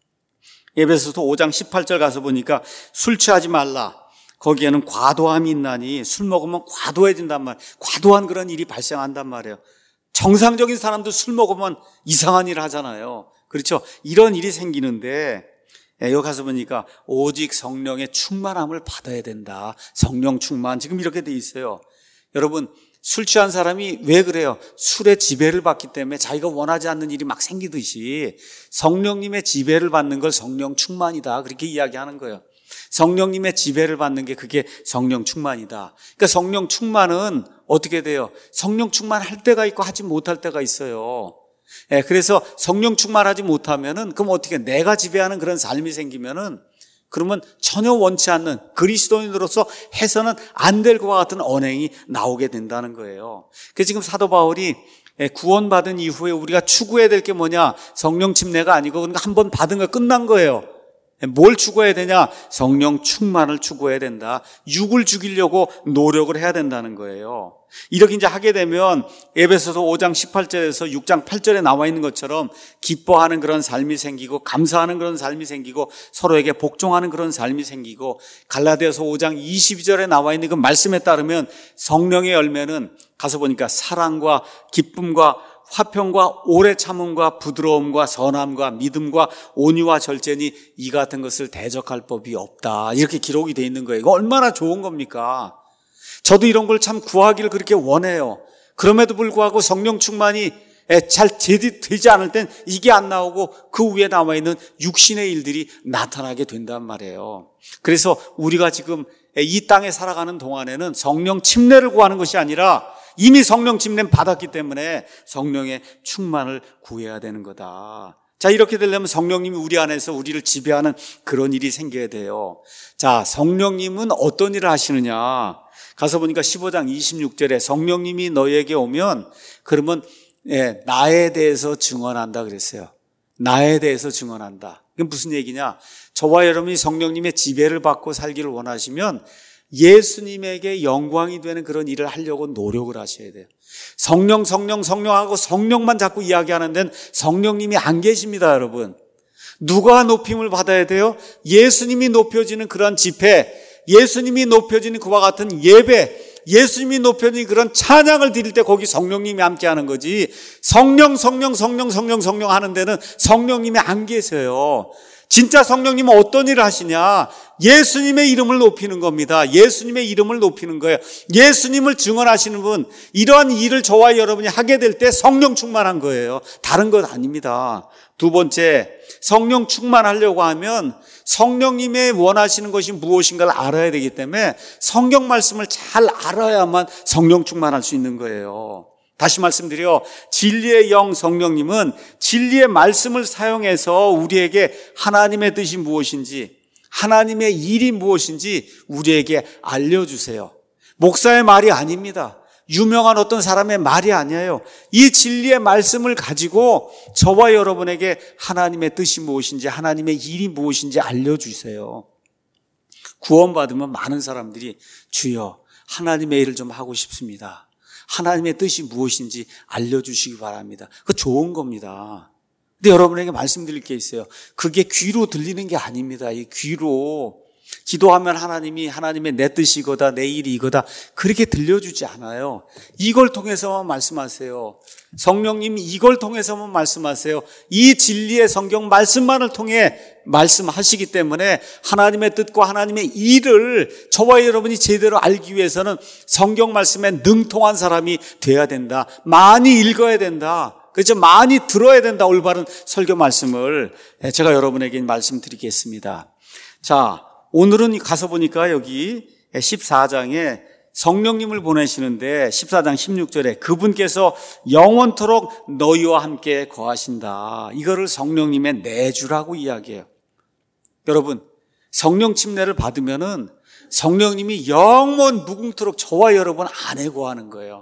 에베소서 오 장 십팔 절 가서 보니까 술 취하지 말라. 거기에는 과도함이 있나니 술 먹으면 과도해진단 말이에요. 과도한 그런 일이 발생한단 말이에요. 정상적인 사람도 술 먹으면 이상한 일을 하잖아요. 그렇죠? 이런 일이 생기는데 여기 가서 보니까 오직 성령의 충만함을 받아야 된다. 성령 충만. 지금 이렇게 돼 있어요. 여러분, 술 취한 사람이 왜 그래요? 술의 지배를 받기 때문에 자기가 원하지 않는 일이 막 생기듯이 성령님의 지배를 받는 걸 성령 충만이다. 그렇게 이야기하는 거예요. 성령님의 지배를 받는 게 그게 성령 충만이다. 그러니까 성령 충만은 어떻게 돼요? 성령 충만할 때가 있고 하지 못할 때가 있어요. 예, 그래서 성령 충만하지 못하면은 그럼 어떻게 내가 지배하는 그런 삶이 생기면은 그러면 전혀 원치 않는 그리스도인으로서 해서는 안 될 것과 같은 언행이 나오게 된다는 거예요. 그래서 지금 사도 바울이 구원받은 이후에 우리가 추구해야 될 게 뭐냐? 성령 침례가 아니고 그러니까 한 번 받은 거 끝난 거예요. 뭘 추구해야 되냐? 성령 충만을 추구해야 된다. 육을 죽이려고 노력을 해야 된다는 거예요. 이렇게 이제 하게 되면 에베소서 오 장 십팔 절에서 육 장 팔 절에 나와 있는 것처럼 기뻐하는 그런 삶이 생기고 감사하는 그런 삶이 생기고 서로에게 복종하는 그런 삶이 생기고 갈라디아서 오 장 이십이 절에 나와 있는 그 말씀에 따르면 성령의 열매는 가서 보니까 사랑과 기쁨과 화평과 오래 참음과 부드러움과 선함과 믿음과 온유와 절제니 이 같은 것을 대적할 법이 없다. 이렇게 기록이 돼 있는 거예요. 이거 얼마나 좋은 겁니까? 저도 이런 걸 참 구하기를 그렇게 원해요. 그럼에도 불구하고 성령 충만이 잘 되지 않을 땐 이게 안 나오고 그 위에 나와 있는 육신의 일들이 나타나게 된단 말이에요. 그래서 우리가 지금 이 땅에 살아가는 동안에는 성령 침례를 구하는 것이 아니라 이미 성령 침례는 받았기 때문에 성령의 충만을 구해야 되는 거다. 자, 이렇게 되려면 성령님이 우리 안에서 우리를 지배하는 그런 일이 생겨야 돼요. 자, 성령님은 어떤 일을 하시느냐? 가서 보니까 십오 장 이십육 절에 성령님이 너희에게 오면 그러면 예, 나에 대해서 증언한다 그랬어요. 나에 대해서 증언한다. 이게 무슨 얘기냐? 저와 여러분이 성령님의 지배를 받고 살기를 원하시면 예수님에게 영광이 되는 그런 일을 하려고 노력을 하셔야 돼요. 성령 성령 성령하고 성령만 자꾸 이야기하는 데는 성령님이 안 계십니다, 여러분. 누가 높임을 받아야 돼요? 예수님이 높여지는 그런 집회, 예수님이 높여지는 그와 같은 예배, 예수님이 높여지는 그런 찬양을 드릴 때 거기 성령님이 함께하는 거지. 성령 성령 성령 성령 성령 하는 데는 성령님이 안 계세요. 진짜 성령님은 어떤 일을 하시냐? 예수님의 이름을 높이는 겁니다. 예수님의 이름을 높이는 거예요. 예수님을 증언하시는 분, 이러한 일을 저와 여러분이 하게 될 때 성령 충만한 거예요. 다른 것 아닙니다. 두 번째, 성령 충만하려고 하면 성령님의 원하시는 것이 무엇인가를 알아야 되기 때문에 성경 말씀을 잘 알아야만 성령 충만할 수 있는 거예요. 다시 말씀드려, 진리의 영 성령님은 진리의 말씀을 사용해서 우리에게 하나님의 뜻이 무엇인지, 하나님의 일이 무엇인지 우리에게 알려주세요. 목사의 말이 아닙니다. 유명한 어떤 사람의 말이 아니에요. 이 진리의 말씀을 가지고 저와 여러분에게 하나님의 뜻이 무엇인지, 하나님의 일이 무엇인지 알려주세요. 구원받으면 많은 사람들이 주여 하나님의 일을 좀 하고 싶습니다. 하나님의 뜻이 무엇인지 알려주시기 바랍니다. 그거 좋은 겁니다. 근데 여러분에게 말씀드릴 게 있어요. 그게 귀로 들리는 게 아닙니다. 이 귀로 기도하면 하나님이 하나님의 내 뜻이 이거다, 내 일이 이거다 그렇게 들려주지 않아요. 이걸 통해서만 말씀하세요. 성령님이 이걸 통해서만 말씀하세요. 이 진리의 성경 말씀만을 통해 말씀하시기 때문에 하나님의 뜻과 하나님의 일을 저와 여러분이 제대로 알기 위해서는 성경 말씀에 능통한 사람이 돼야 된다. 많이 읽어야 된다. 그렇죠? 많이 들어야 된다. 올바른 설교 말씀을 제가 여러분에게 말씀드리겠습니다. 자, 오늘은 가서 보니까 여기 십사 장에 성령님을 보내시는데 십사 장 십육 절에 그분께서 영원토록 너희와 함께 거하신다. 이거를 성령님의 내주라고 이야기해요. 여러분, 성령 침례를 받으면은 성령님이 영원 무궁토록 저와 여러분 안에 거하는 거예요.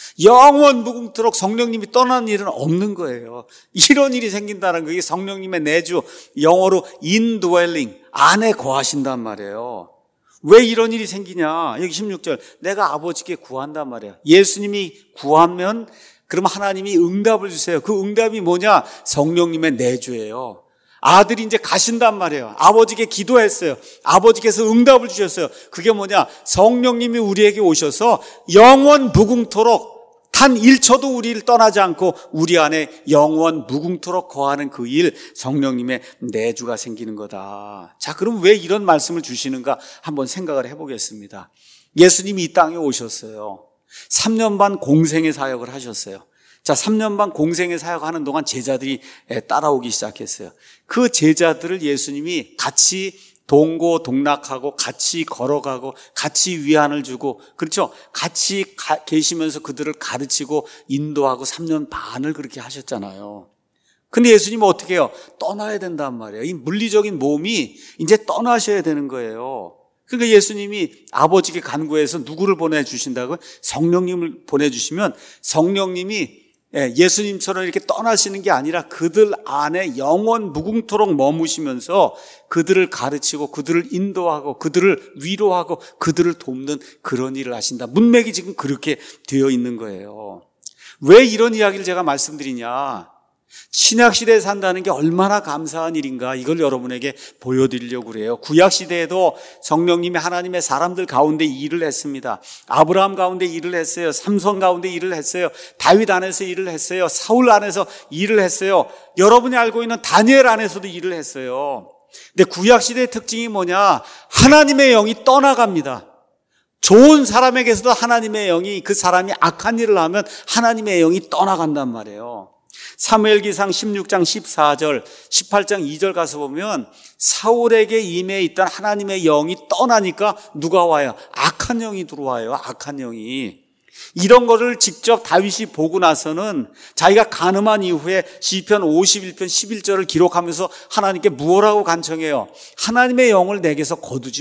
영원 무궁토록 성령님이 떠나는 일은 없는 거예요. 이런 일이 생긴다는 거, 이게 성령님의 내주, 영어로 indwelling, 안에 거하신단 말이에요. 왜 이런 일이 생기냐? 여기 십육 절, 내가 아버지께 구한단 말이에요. 예수님이 구하면 그럼 하나님이 응답을 주세요. 그 응답이 뭐냐? 성령님의 내주예요. 아들이 이제 가신단 말이에요. 아버지께 기도했어요. 아버지께서 응답을 주셨어요. 그게 뭐냐? 성령님이 우리에게 오셔서 영원 무궁토록 단 일 초도 우리를 떠나지 않고 우리 안에 영원 무궁토록 거하는 그 일, 성령님의 내주가 생기는 거다. 자, 그럼 왜 이런 말씀을 주시는가 한번 생각을 해보겠습니다. 예수님이 이 땅에 오셨어요. 삼 년 반 공생의 사역을 하셨어요. 자, 삼 년 반 공생의 사역하는 동안 제자들이 따라오기 시작했어요. 그 제자들을 예수님이 같이 동고동락하고 같이 걸어가고 같이 위안을 주고, 그렇죠? 같이 가, 계시면서 그들을 가르치고 인도하고 삼 년 반을 그렇게 하셨잖아요. 근데 예수님은 어떻게 해요? 떠나야 된단 말이에요. 이 물리적인 몸이 이제 떠나셔야 되는 거예요. 그러니까 예수님이 아버지께 간구해서 누구를 보내주신다고요? 성령님을 보내주시면 성령님이 예수님처럼 이렇게 떠나시는 게 아니라 그들 안에 영원 무궁토록 머무시면서 그들을 가르치고 그들을 인도하고 그들을 위로하고 그들을 돕는 그런 일을 하신다. 문맥이 지금 그렇게 되어 있는 거예요. 왜 이런 이야기를 제가 말씀드리냐? 신약시대에 산다는 게 얼마나 감사한 일인가, 이걸 여러분에게 보여드리려고 그래요. 구약시대에도 성령님이 하나님의 사람들 가운데 일을 했습니다. 아브라함 가운데 일을 했어요. 삼손 가운데 일을 했어요. 다윗 안에서 일을 했어요. 사울 안에서 일을 했어요. 여러분이 알고 있는 다니엘 안에서도 일을 했어요. 근데 구약시대의 특징이 뭐냐? 하나님의 영이 떠나갑니다. 좋은 사람에게서도 하나님의 영이, 그 사람이 악한 일을 하면 하나님의 영이 떠나간단 말이에요. 사무엘기상 십육 장 십사 절, 십팔 장 이 절 가서 보면 사울에게 임해 있던 하나님의 영이 떠나니까 누가 와요? 악한 영이 들어와요. 악한 영이. 이런 거를 직접 다윗이 보고 나서는 자기가 간음한 이후에 시편 오십일 편 십일 절을 기록하면서 하나님께 무엇라고 간청해요? 하나님의 영을 내게서 거두지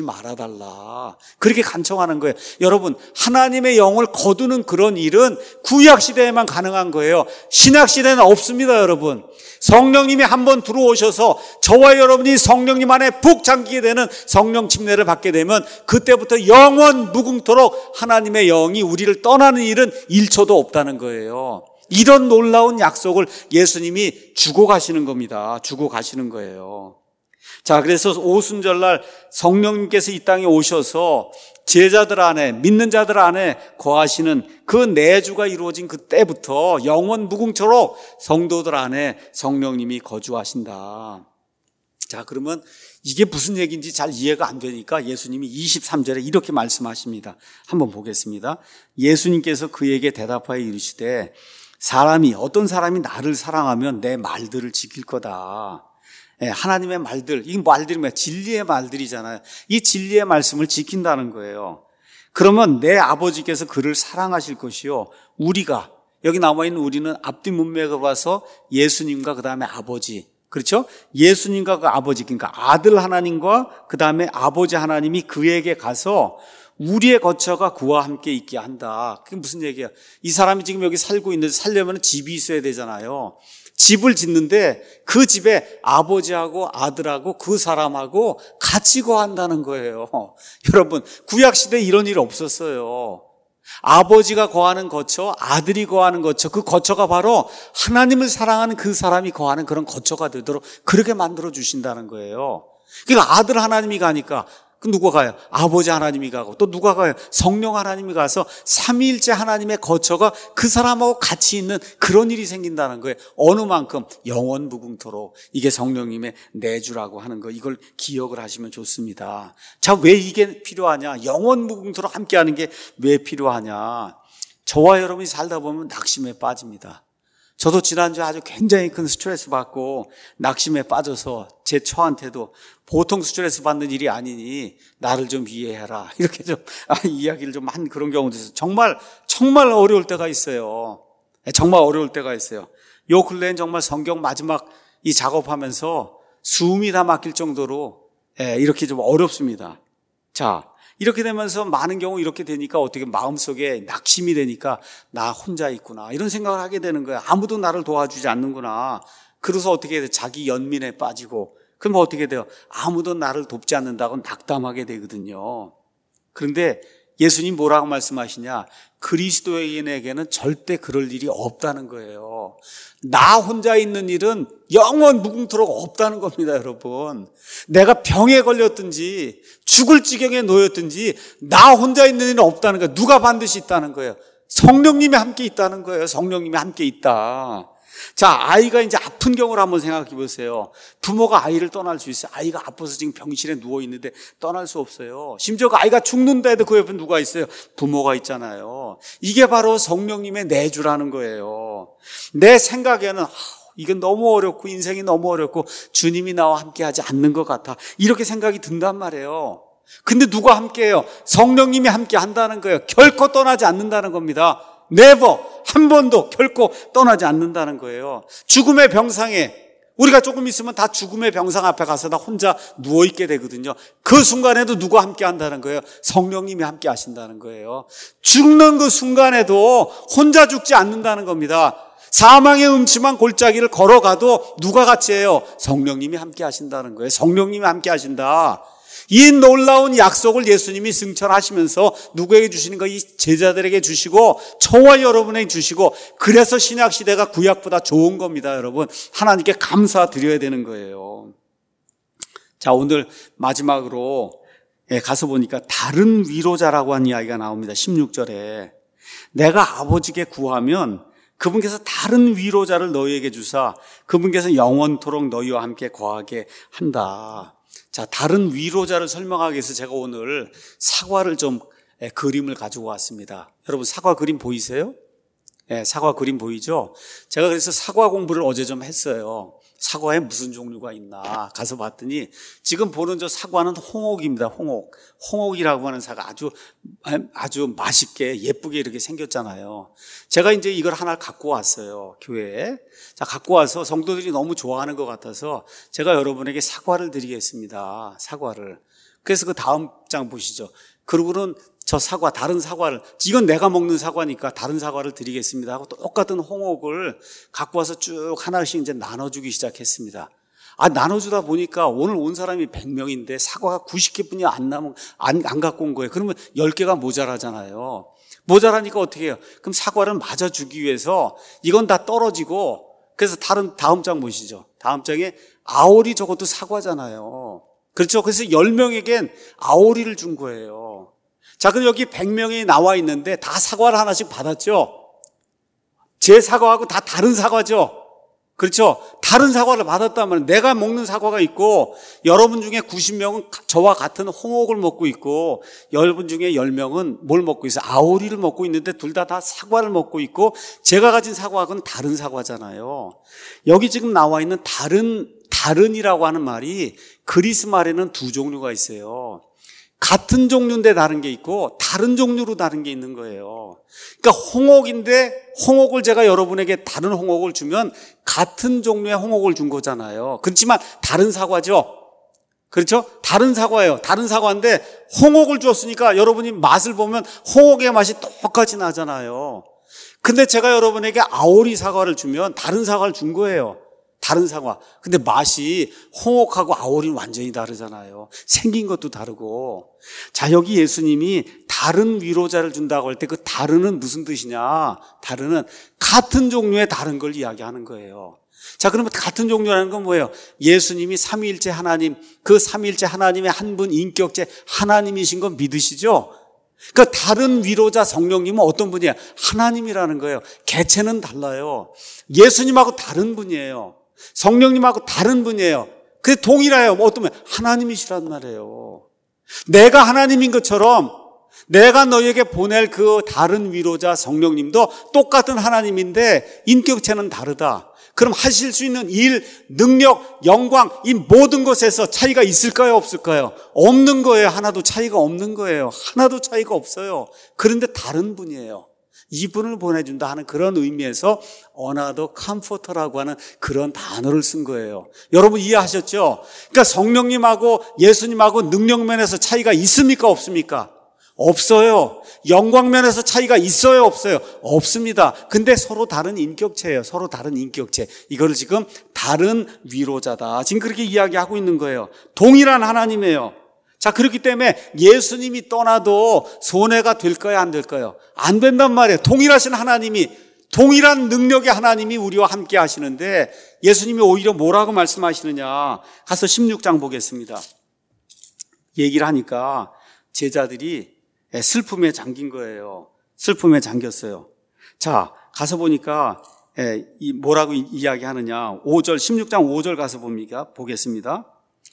말아달라. 그렇게 간청하는 거예요. 여러분, 하나님의 영을 거두는 그런 일은 구약시대에만 가능한 거예요. 신약시대는 없습니다, 여러분. 성령님이 한번 들어오셔서 저와 여러분이 성령님 안에 푹 잠기게 되는 성령 침례를 받게 되면 그때부터 영원 무궁토록 하나님의 영이 우리를 떠나는 일은 일 초도 없다는 거예요. 이런 놀라운 약속을 예수님이 주고 가시는 겁니다. 주고 가시는 거예요. 자, 그래서 오순절날 성령님께서 이 땅에 오셔서 제자들 안에, 믿는 자들 안에 거하시는 그 내주가 이루어진 그때부터 영원 무궁토록 성도들 안에 성령님이 거주하신다. 자, 그러면 이게 무슨 얘기인지 잘 이해가 안 되니까 예수님이 이십삼 절에 이렇게 말씀하십니다. 한번 보겠습니다. 예수님께서 그에게 대답하여 이르시되 사람이, 어떤 사람이 나를 사랑하면 내 말들을 지킬 거다. 예, 하나님의 말들, 이 말들이 뭐야? 진리의 말들이잖아요. 이 진리의 말씀을 지킨다는 거예요. 그러면 내 아버지께서 그를 사랑하실 것이요, 우리가, 여기 나와 있는 우리는 앞뒤 문맥을 봐서 예수님과 그 다음에 아버지, 그렇죠? 예수님과 그 아버지, 그러니까 아들 하나님과 그 다음에 아버지 하나님이 그에게 가서 우리의 거처가 그와 함께 있게 한다. 그게 무슨 얘기야? 이 사람이 지금 여기 살고 있는데 살려면 집이 있어야 되잖아요. 집을 짓는데 그 집에 아버지하고 아들하고 그 사람하고 같이 거한다는 거예요. 여러분, 구약시대에 이런 일 없었어요. 아버지가 거하는 거처, 아들이 거하는 거처, 그 거처가 바로 하나님을 사랑하는 그 사람이 거하는 그런 거처가 되도록 그렇게 만들어 주신다는 거예요. 그러니까 아들 하나님이 가니까 그 누가 가요? 아버지 하나님이 가고, 또 누가 가요? 성령 하나님이 가서 삼위일체 하나님의 거처가 그 사람하고 같이 있는 그런 일이 생긴다는 거예요. 어느 만큼? 영원 무궁토록. 이게 성령님의 내주라고 하는 거, 이걸 기억을 하시면 좋습니다. 자, 왜 이게 필요하냐? 영원 무궁토록 함께하는 게 왜 필요하냐? 저와 여러분이 살다 보면 낙심에 빠집니다. 저도 지난주에 아주 굉장히 큰 스트레스 받고 낙심에 빠져서 제 처한테도 보통 스트레스 받는 일이 아니니 나를 좀 이해해라, 이렇게 좀 이야기를 좀 한 그런 경우도 있어요. 정말 정말 어려울 때가 있어요. 정말 어려울 때가 있어요. 요 근래엔 정말 성경 마지막 이 작업하면서 숨이 다 막힐 정도로 이렇게 좀 어렵습니다. 자, 이렇게 되면서 많은 경우 이렇게 되니까 어떻게 마음속에 낙심이 되니까 나 혼자 있구나, 이런 생각을 하게 되는 거예요. 아무도 나를 도와주지 않는구나. 그래서 어떻게 돼요? 자기 연민에 빠지고, 그럼 어떻게 돼요? 아무도 나를 돕지 않는다고 낙담하게 되거든요. 그런데 예수님 뭐라고 말씀하시냐? 그리스도인에게는 절대 그럴 일이 없다는 거예요. 나 혼자 있는 일은 영원 무궁토록 없다는 겁니다, 여러분. 내가 병에 걸렸든지 죽을 지경에 놓였든지 나 혼자 있는 일은 없다는 거예요. 누가 반드시 있다는 거예요? 성령님이 함께 있다는 거예요. 성령님이 함께 있다. 자, 아이가 이제 아픈 경우를 한번 생각해 보세요. 부모가 아이를 떠날 수 있어요. 아이가 아파서 지금 병실에 누워 있는데 떠날 수 없어요. 심지어 그 아이가 죽는다 해도 그 옆에 누가 있어요? 부모가 있잖아요. 이게 바로 성령님의 내주라는 거예요. 내 생각에는 아, 이건 너무 어렵고 인생이 너무 어렵고 주님이 나와 함께하지 않는 것 같아, 이렇게 생각이 든단 말이에요. 근데 누가 함께해요? 성령님이 함께 한다는 거예요. 결코 떠나지 않는다는 겁니다. 네버, 한 번도 결코 떠나지 않는다는 거예요. 죽음의 병상에 우리가 조금 있으면 다 죽음의 병상 앞에 가서 다 혼자 누워있게 되거든요. 그 순간에도 누가 함께 한다는 거예요? 성령님이 함께 하신다는 거예요. 죽는 그 순간에도 혼자 죽지 않는다는 겁니다. 사망의 음침한 골짜기를 걸어가도 누가 같이 해요? 성령님이 함께 하신다는 거예요. 성령님이 함께 하신다. 이 놀라운 약속을 예수님이 승천하시면서 누구에게 주시는 거? 이 제자들에게 주시고 저와 여러분에게 주시고, 그래서 신약시대가 구약보다 좋은 겁니다. 여러분, 하나님께 감사드려야 되는 거예요. 자, 오늘 마지막으로 가서 보니까 다른 위로자라고 하는 이야기가 나옵니다. 십육 절에 내가 아버지께 구하면 그분께서 다른 위로자를 너희에게 주사 그분께서 영원토록 너희와 함께 거하게 한다. 자, 다른 위로자를 설명하기 위해서 제가 오늘 사과를 좀 그림을 가지고 왔습니다. 여러분, 사과 그림 보이세요? 네, 사과 그림 보이죠? 제가 그래서 사과 공부를 어제 좀 했어요. 사과에 무슨 종류가 있나 가서 봤더니 지금 보는 저 사과는 홍옥입니다. 홍옥. 홍옥이라고 하는 사과 아주 아주 맛있게 예쁘게 이렇게 생겼잖아요. 제가 이제 이걸 하나 갖고 왔어요, 교회에. 자, 갖고 와서 성도들이 너무 좋아하는 것 같아서 제가 여러분에게 사과를 드리겠습니다. 사과를. 그래서 그 다음 장 보시죠. 그러고는 저 사과, 다른 사과를, 이건 내가 먹는 사과니까 다른 사과를 드리겠습니다 하고 똑같은 홍옥을 갖고 와서 쭉 하나씩 이제 나눠주기 시작했습니다. 아, 나눠주다 보니까 오늘 온 사람이 백 명인데 사과가 구십 개뿐이 안 남은, 안, 안 갖고 온 거예요. 그러면 열 개가 모자라잖아요. 모자라니까 어떻게 해요? 그럼 사과를 맞아주기 위해서 이건 다 떨어지고, 그래서 다른, 다음 장 보시죠. 다음 장에 아오리, 저것도 사과잖아요. 그렇죠? 그래서 열 명에겐 아오리를 준 거예요. 자, 그럼 여기 백 명이 나와 있는데 다 사과를 하나씩 받았죠? 제 사과하고 다 다른 사과죠? 그렇죠? 다른 사과를 받았다면 내가 먹는 사과가 있고, 여러분 중에 구십 명은 저와 같은 홍옥을 먹고 있고, 여러분 중에 열 명은 뭘 먹고 있어요? 아오리를 먹고 있는데 둘 다 다 사과를 먹고 있고, 제가 가진 사과하고는 다른 사과잖아요. 여기 지금 나와 있는 다른, 다른이라고 하는 말이 그리스 말에는 두 종류가 있어요. 같은 종류인데 다른 게 있고 다른 종류로 다른 게 있는 거예요. 그러니까 홍옥인데 홍옥을 제가 여러분에게 다른 홍옥을 주면 같은 종류의 홍옥을 준 거잖아요. 그렇지만 다른 사과죠. 그렇죠? 다른 사과예요. 다른 사과인데 홍옥을 줬으니까 여러분이 맛을 보면 홍옥의 맛이 똑같이 나잖아요. 근데 제가 여러분에게 아오리 사과를 주면 다른 사과를 준 거예요. 다른 사과. 근데 맛이 홍옥하고 아오리는 완전히 다르잖아요. 생긴 것도 다르고. 자, 여기 예수님이 다른 위로자를 준다고 할 때 그 다른은 무슨 뜻이냐? 다른은 같은 종류의 다른 걸 이야기하는 거예요. 자, 그러면 같은 종류라는 건 뭐예요? 예수님이 삼위일체 하나님, 그 삼위일체 하나님의 한 분 인격체 하나님이신 건 믿으시죠? 그러니까 다른 위로자 성령님은 어떤 분이에요? 하나님이라는 거예요. 개체는 달라요. 예수님하고 다른 분이에요. 성령님하고 다른 분이에요. 그게 동일해요. 뭐 어떤 분 하나님이시란 말이에요. 내가 하나님인 것처럼 내가 너희에게 보낼 그 다른 위로자 성령님도 똑같은 하나님인데 인격체는 다르다. 그럼 하실 수 있는 일, 능력, 영광, 이 모든 것에서 차이가 있을까요? 없을까요? 없는 거예요. 하나도 차이가 없는 거예요. 하나도 차이가 없어요. 그런데 다른 분이에요. 이분을 보내준다 하는 그런 의미에서 어나더 컴포터라고 하는 그런 단어를 쓴 거예요. 여러분 이해하셨죠? 그러니까 성령님하고 예수님하고 능력면에서 차이가 있습니까? 없습니까? 없어요. 영광면에서 차이가 있어요? 없어요? 없습니다. 근데 서로 다른 인격체예요. 서로 다른 인격체. 이거를 지금 다른 위로자다. 지금 그렇게 이야기하고 있는 거예요. 동일한 하나님이에요. 자, 그렇기 때문에 예수님이 떠나도 손해가 될까요? 안 될까요? 안 된단 말이에요. 동일하신 하나님이, 동일한 능력의 하나님이 우리와 함께 하시는데 예수님이 오히려 뭐라고 말씀하시느냐. 가서 십육 장 보겠습니다. 얘기를 하니까 제자들이 슬픔에 잠긴 거예요. 슬픔에 잠겼어요. 자, 가서 보니까 뭐라고 이야기하느냐. 오 절, 십육 장 오 절 가서 봅니다. 보겠습니다.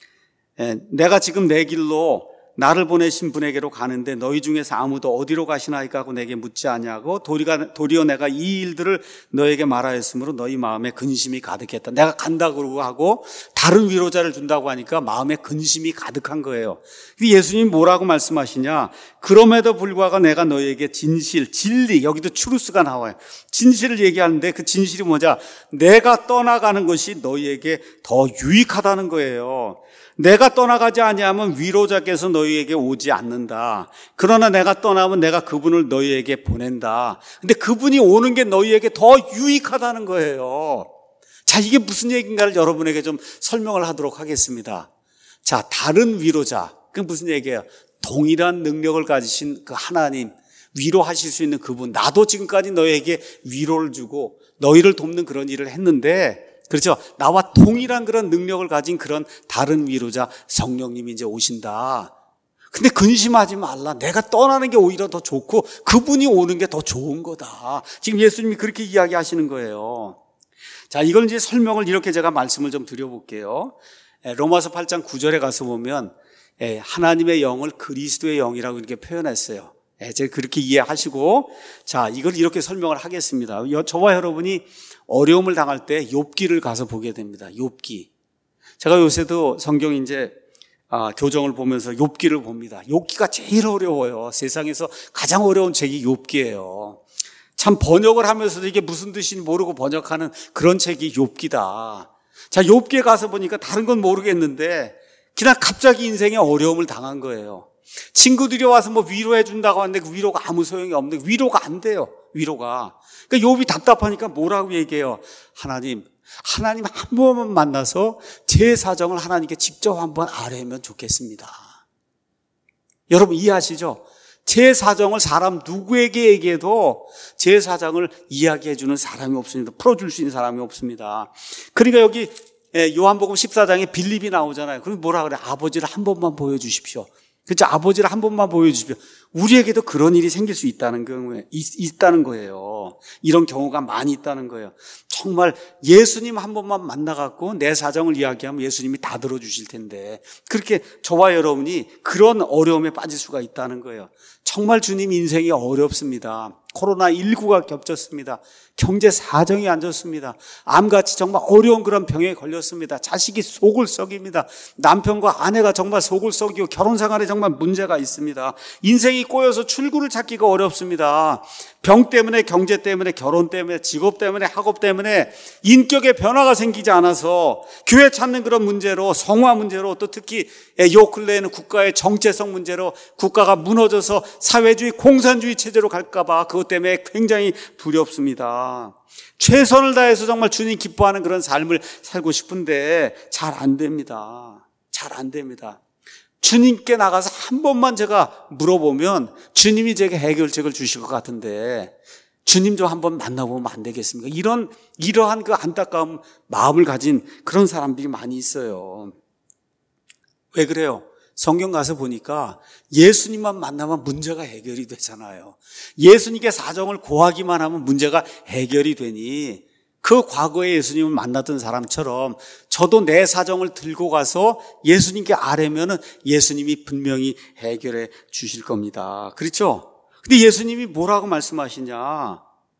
내가 지금 내 길로 나를 보내신 분에게로 가는데 너희 중에서 아무도 어디로 가시나이까 하고 내게 묻지 아니하고 도리가, 도리어 내가 이 일들을 너에게 말하였으므로 너희 마음에 근심이 가득했다. 내가 간다고 하고 다른 위로자를 준다고 하니까 마음에 근심이 가득한 거예요. 예수님이 뭐라고 말씀하시냐. 그럼에도 불구하고 내가 너희에게 진실, 진리, 여기도 추루스가 나와요. 진실을 얘기하는데 그 진실이 뭐냐. 내가 떠나가는 것이 너희에게 더 유익하다는 거예요. 내가 떠나가지 아니하면 위로자께서 너희에게 오지 않는다. 그러나 내가 떠나면 내가 그분을 너희에게 보낸다. 근데 그분이 오는 게 너희에게 더 유익하다는 거예요. 자, 이게 무슨 얘기인가를 여러분에게 좀 설명을 하도록 하겠습니다. 자, 다른 위로자. 그게 무슨 얘기예요? 동일한 능력을 가지신 그 하나님, 위로하실 수 있는 그분. 나도 지금까지 너희에게 위로를 주고 너희를 돕는 그런 일을 했는데, 그렇죠? 나와 동일한 그런 능력을 가진 그런 다른 위로자 성령님이 이제 오신다. 근데 근심하지 말라. 내가 떠나는 게 오히려 더 좋고 그분이 오는 게 더 좋은 거다. 지금 예수님이 그렇게 이야기하시는 거예요. 자, 이걸 이제 설명을 이렇게 제가 말씀을 좀 드려볼게요. 로마서 팔 장 구 절에 가서 보면 하나님의 영을 그리스도의 영이라고 이렇게 표현했어요. 제가 그렇게 이해하시고, 자, 이걸 이렇게 설명을 하겠습니다. 저와 여러분이 어려움을 당할 때 욥기를 가서 보게 됩니다. 욥기. 제가 요새도 성경 이제 아, 교정을 보면서 욥기를 봅니다. 욥기가 제일 어려워요. 세상에서 가장 어려운 책이 욥기예요. 참 번역을 하면서도 이게 무슨 뜻인지 모르고 번역하는 그런 책이 욥기다. 자, 욥기에 가서 보니까 다른 건 모르겠는데 그냥 갑자기 인생에 어려움을 당한 거예요. 친구들이 와서 뭐 위로해 준다고 하는데 그 위로가 아무 소용이 없는데 위로가 안 돼요. 위로가. 그러니까 욥이 답답하니까 뭐라고 얘기해요? 하나님, 하나님 한 번만 만나서 제 사정을 하나님께 직접 한번 아뢰면 좋겠습니다. 여러분 이해하시죠? 제 사정을 사람 누구에게 얘기해도 제 사정을 이야기해 주는 사람이 없습니다. 풀어줄 수 있는 사람이 없습니다. 그러니까 여기 요한복음 십사 장에 빌립이 나오잖아요. 그럼 뭐라 그래? 아버지를 한 번만 보여주십시오. 그렇죠? 아버지를 한 번만 보여주십시오. 우리에게도 그런 일이 생길 수 있다는 경우에 있다는 거예요. 이런 경우가 많이 있다는 거예요. 정말 예수님 한 번만 만나갖고 내 사정을 이야기하면 예수님이 다 들어주실 텐데 그렇게 저와 여러분이 그런 어려움에 빠질 수가 있다는 거예요. 정말 주님 인생이 어렵습니다. 코로나 십구가 겹쳤습니다. 경제 사정이 안 좋습니다. 암같이 정말 어려운 그런 병에 걸렸습니다. 자식이 속을 썩입니다. 남편과 아내가 정말 속을 썩이고 결혼생활에 정말 문제가 있습니다. 인생이 꼬여서 출구를 찾기가 어렵습니다. 병 때문에, 경제 때문에, 결혼 때문에, 직업 때문에, 학업 때문에 인격의 변화가 생기지 않아서 교회 찾는 그런 문제로, 성화 문제로, 또 특히 요 근래에는 국가의 정체성 문제로 국가가 무너져서 사회주의, 공산주의 체제로 갈까 봐 그것 때문에 굉장히 두렵습니다. 최선을 다해서 정말 주님 기뻐하는 그런 삶을 살고 싶은데 잘 안 됩니다. 잘 안 됩니다. 주님께 나가서 한 번만 제가 물어보면 주님이 제게 해결책을 주실 것 같은데 주님 좀 한번 만나보면 안 되겠습니까? 이런, 이러한 그 안타까운 마음을 가진 그런 사람들이 많이 있어요. 왜 그래요? 성경 가서 보니까 예수님만 만나면 문제가 해결이 되잖아요. 예수님께 사정을 고하기만 하면 문제가 해결이 되니 그 과거에 예수님을 만났던 사람처럼 저도 내 사정을 들고 가서 예수님께 아뢰면은 예수님이 분명히 해결해 주실 겁니다. 그렇죠? 근데 예수님이 뭐라고 말씀하시냐?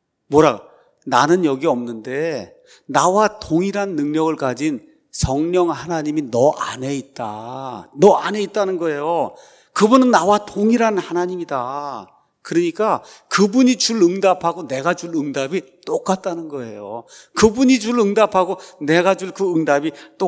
뭐라? 나는 여기 없는데 나와 동일한 능력을 가진 성령 하나님이 너 안에 있다. 너 안에 있다는 거예요. 그분은 나와 동일한 하나님이다. 그러니까 그분이 줄 응답하고 내가 줄 응답이 똑같다는 거예요. 그분이 줄 응답하고 내가 줄 그 응답이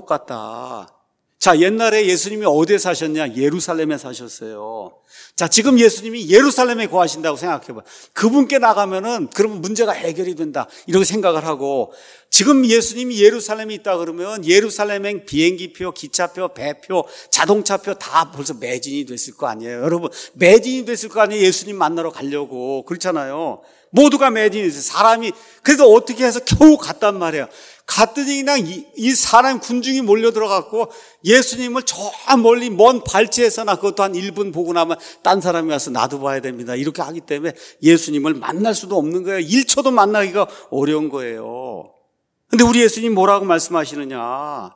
똑같다. 자, 옛날에 예수님이 어디에 사셨냐? 예루살렘에 사셨어요. 자, 지금 예수님이 예루살렘에 거하신다고 생각해봐. 그분께 나가면은 그러면 문제가 해결이 된다. 이렇게 생각을 하고, 지금 예수님이 예루살렘에 있다 그러면 예루살렘행 비행기표, 기차표, 배표, 자동차표 다 벌써 매진이 됐을 거 아니에요. 여러분, 매진이 됐을 거 아니에요. 예수님 만나러 가려고. 그렇잖아요. 모두가 매진이 됐어요. 사람이 그래서 어떻게 해서 겨우 갔단 말이에요. 갔더니 그냥 이, 이 사람 군중이 몰려 들어갔고 예수님을 저 멀리 먼 발치에서나 그것도 한 일 분 보고 나면 딴 사람이 와서 나도 봐야 됩니다. 이렇게 하기 때문에 예수님을 만날 수도 없는 거예요. 일 초도 만나기가 어려운 거예요. 근데 우리 예수님 뭐라고 말씀하시느냐?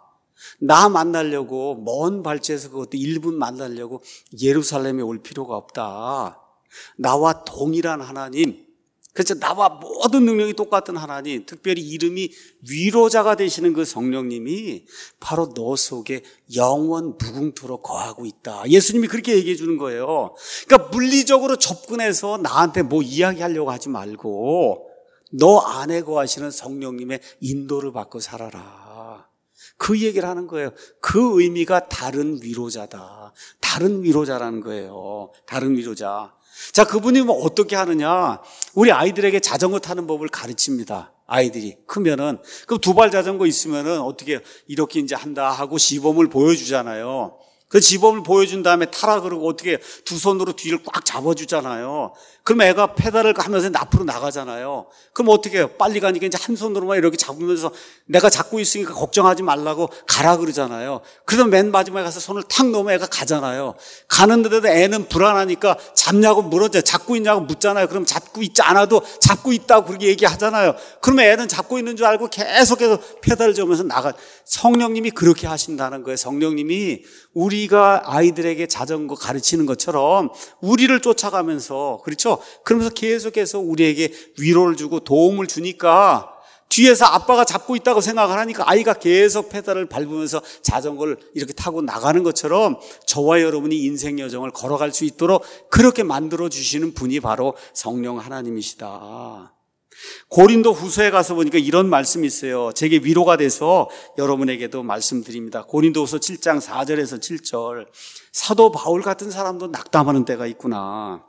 나 만나려고 먼 발치에서 그것도 일 분 만나려고 예루살렘에 올 필요가 없다. 나와 동일한 하나님, 그렇죠. 나와 모든 능력이 똑같은 하나님, 특별히 이름이 위로자가 되시는 그 성령님이 바로 너 속에 영원 무궁토록 거하고 있다. 예수님이 그렇게 얘기해 주는 거예요. 그러니까 물리적으로 접근해서 나한테 뭐 이야기하려고 하지 말고 너 안에 거하시는 성령님의 인도를 받고 살아라. 그 얘기를 하는 거예요. 그 의미가 다른 위로자다. 다른 위로자라는 거예요. 다른 위로자. 자, 그분이 뭐 어떻게 하느냐? 우리 아이들에게 자전거 타는 법을 가르칩니다. 아이들이 크면은 그럼 두발 자전거 있으면은 어떻게 이렇게 이제 한다 하고 시범을 보여주잖아요. 그 시범을 보여준 다음에 타라 그러고 어떻게 두 손으로 뒤를 꽉 잡아주잖아요. 그럼 애가 페달을 하면서 앞으로 나가잖아요. 그럼 어떻게 해요? 빨리 가니까 이제 한 손으로만 이렇게 잡으면서 내가 잡고 있으니까 걱정하지 말라고 가라 그러잖아요. 그러면 맨 마지막에 가서 손을 탁 놓으면 애가 가잖아요. 가는데도 애는 불안하니까 잡냐고 물어요. 잡고 있냐고 묻잖아요. 그럼 잡고 있지 않아도 잡고 있다고 그렇게 얘기하잖아요. 그러면 애는 잡고 있는 줄 알고 계속해서 페달을 잡으면서 나가. 성령님이 그렇게 하신다는 거예요. 성령님이 우리가 아이들에게 자전거 가르치는 것처럼 우리를 쫓아가면서, 그렇죠? 그러면서 계속해서 우리에게 위로를 주고 도움을 주니까 뒤에서 아빠가 잡고 있다고 생각을 하니까 아이가 계속 페달을 밟으면서 자전거를 이렇게 타고 나가는 것처럼 저와 여러분이 인생 여정을 걸어갈 수 있도록 그렇게 만들어 주시는 분이 바로 성령 하나님이시다. 고린도 후서에 가서 보니까 이런 말씀이 있어요. 제게 위로가 돼서 여러분에게도 말씀드립니다. 고린도 후서 칠 장 사 절에서 칠 절. 사도 바울 같은 사람도 낙담하는 때가 있구나.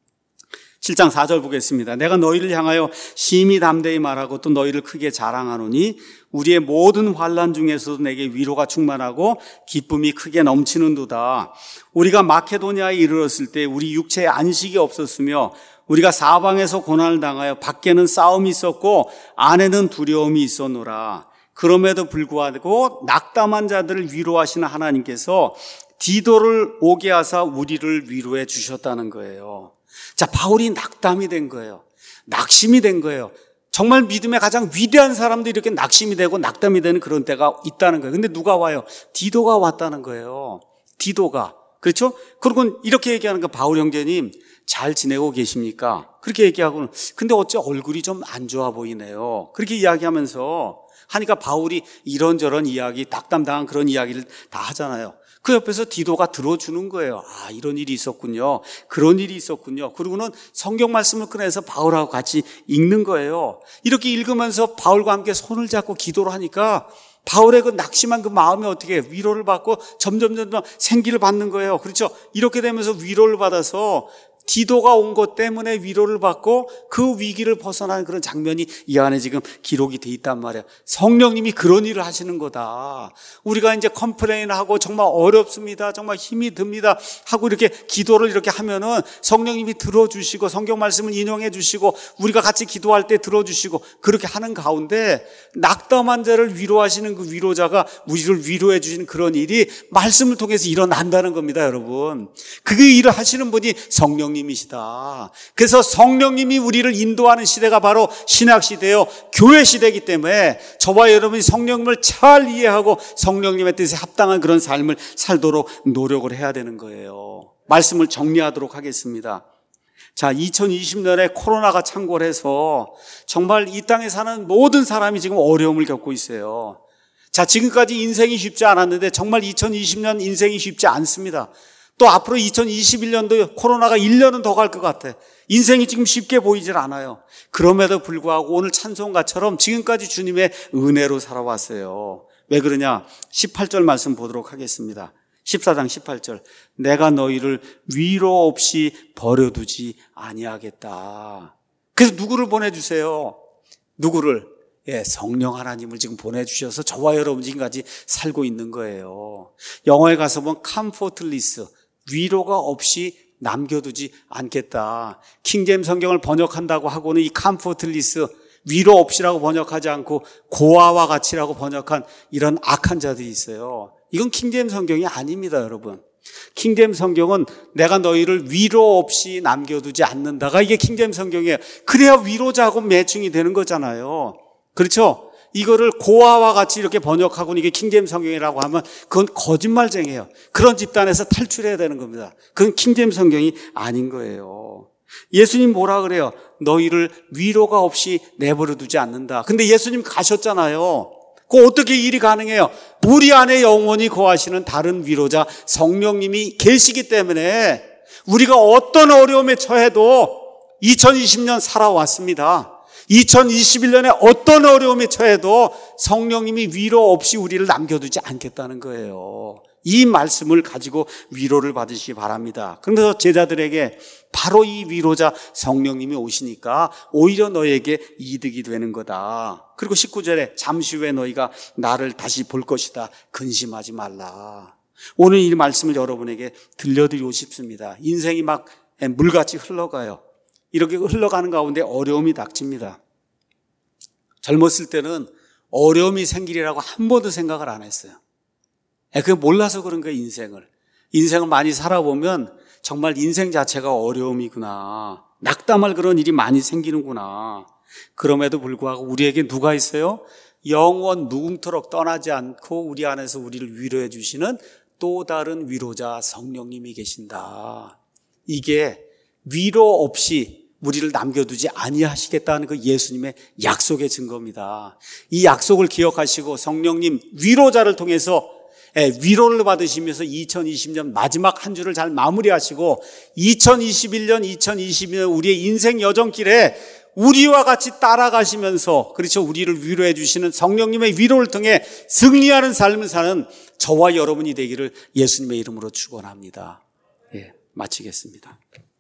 칠 장 사 절 보겠습니다. 내가 너희를 향하여 심히 담대히 말하고 또 너희를 크게 자랑하노니 우리의 모든 환난 중에서도 내게 위로가 충만하고 기쁨이 크게 넘치는도다. 우리가 마케도니아에 이르렀을 때 우리 육체에 안식이 없었으며 우리가 사방에서 고난을 당하여 밖에는 싸움이 있었고 안에는 두려움이 있었노라. 그럼에도 불구하고 낙담한 자들을 위로하시는 하나님께서 디도를 오게 하사 우리를 위로해 주셨다는 거예요. 자, 바울이 낙담이 된 거예요. 낙심이 된 거예요. 정말 믿음의 가장 위대한 사람도 이렇게 낙심이 되고 낙담이 되는 그런 때가 있다는 거예요. 근데 누가 와요? 디도가 왔다는 거예요. 디도가. 그렇죠? 그리고 이렇게 얘기하는 거, 바울 형제님 잘 지내고 계십니까? 그렇게 얘기하고는 근데 어째 얼굴이 좀 안 좋아 보이네요. 그렇게 이야기하면서 하니까 바울이 이런저런 이야기, 낙담당한 그런 이야기를 다 하잖아요. 그 옆에서 디도가 들어주는 거예요. 아, 이런 일이 있었군요. 그런 일이 있었군요. 그리고는 성경 말씀을 꺼내서 바울하고 같이 읽는 거예요. 이렇게 읽으면서 바울과 함께 손을 잡고 기도를 하니까 바울의 그 낙심한 그 마음이 어떻게 위로를 받고 점점 점점 생기를 받는 거예요. 그렇죠? 이렇게 되면서 위로를 받아서 디도가 온 것 때문에 위로를 받고 그 위기를 벗어나는 그런 장면이 이 안에 지금 기록이 돼 있단 말이에요. 성령님이 그런 일을 하시는 거다. 우리가 이제 컴플레인하고 정말 어렵습니다, 정말 힘이 듭니다 하고 이렇게 기도를 이렇게 하면은 성령님이 들어주시고 성경 말씀을 인용해 주시고 우리가 같이 기도할 때 들어주시고 그렇게 하는 가운데 낙담한 자를 위로하시는 그 위로자가 우리를 위로해 주시는 그런 일이 말씀을 통해서 일어난다는 겁니다. 여러분, 그 일을 하시는 분이 성령 성령님이시다. 그래서 성령님이 우리를 인도하는 시대가 바로 신약시대요, 교회 시대이기 때문에 저와 여러분이 성령님을 잘 이해하고 성령님의 뜻에 합당한 그런 삶을 살도록 노력을 해야 되는 거예요. 말씀을 정리하도록 하겠습니다. 자, 이천이십 년에 코로나가 창궐해서 정말 이 땅에 사는 모든 사람이 지금 어려움을 겪고 있어요. 자, 지금까지 인생이 쉽지 않았는데 정말 이천이십 년 인생이 쉽지 않습니다. 또 앞으로 이천이십일 년도 코로나가 일 년은 더 갈 것 같아. 인생이 지금 쉽게 보이질 않아요. 그럼에도 불구하고 오늘 찬송가처럼 지금까지 주님의 은혜로 살아왔어요. 왜 그러냐? 십팔 절 말씀 보도록 하겠습니다. 십사 장 십팔 절. 내가 너희를 위로 없이 버려두지 아니하겠다. 그래서 누구를 보내주세요? 누구를? 예, 성령 하나님을 지금 보내주셔서 저와 여러분 지금까지 살고 있는 거예요. 영어에 가서 보면 comfortless, 위로가 없이 남겨두지 않겠다. 킹제임 성경을 번역한다고 하고는 이 comfortless, 위로 없이라고 번역하지 않고 고아와 같이라고 번역한 이런 악한 자들이 있어요. 이건 킹제임 성경이 아닙니다, 여러분. 킹제임 성경은 내가 너희를 위로 없이 남겨두지 않는다가 이게 킹제임 성경이에요. 그래야 위로자하고 매칭이 되는 거잖아요. 그렇죠? 이거를 고아와 같이 이렇게 번역하고는 이게 킹제임 성경이라고 하면 그건 거짓말쟁이에요. 그런 집단에서 탈출해야 되는 겁니다. 그건 킹제임 성경이 아닌 거예요. 예수님 뭐라 그래요? 너희를 위로가 없이 내버려 두지 않는다. 근데 예수님 가셨잖아요. 그 어떻게 일이 가능해요? 우리 안에 영원히 거하시는 다른 위로자 성령님이 계시기 때문에 우리가 어떤 어려움에 처해도 이천이십 년 살아왔습니다. 이천이십일 년에 어떤 어려움에 처해도 성령님이 위로 없이 우리를 남겨두지 않겠다는 거예요. 이 말씀을 가지고 위로를 받으시기 바랍니다. 그래서 제자들에게 바로 이 위로자 성령님이 오시니까 오히려 너에게 이득이 되는 거다. 그리고 십구 절에 잠시 후에 너희가 나를 다시 볼 것이다. 근심하지 말라. 오늘 이 말씀을 여러분에게 들려드리고 싶습니다. 인생이 막 물같이 흘러가요. 이렇게 흘러가는 가운데 어려움이 닥칩니다. 젊었을 때는 어려움이 생기리라고 한 번도 생각을 안 했어요. 그게 몰라서 그런 거예요, 인생을. 인생을 많이 살아보면 정말 인생 자체가 어려움이구나. 낙담할 그런 일이 많이 생기는구나. 그럼에도 불구하고 우리에게 누가 있어요? 영원 무궁토록 떠나지 않고 우리 안에서 우리를 위로해 주시는 또 다른 위로자 성령님이 계신다. 이게 위로 없이 우리를 남겨두지 아니하시겠다는 그 예수님의 약속의 증거입니다. 이 약속을 기억하시고 성령님 위로자를 통해서 위로를 받으시면서 이천이십 년 마지막 한 주를 잘 마무리하시고 이천이십일 년, 이천이십이 년 우리의 인생 여정길에 우리와 같이 따라가시면서 그렇죠, 우리를 위로해 주시는 성령님의 위로를 통해 승리하는 삶을 사는 저와 여러분이 되기를 예수님의 이름으로 축원합니다. 예, 마치겠습니다.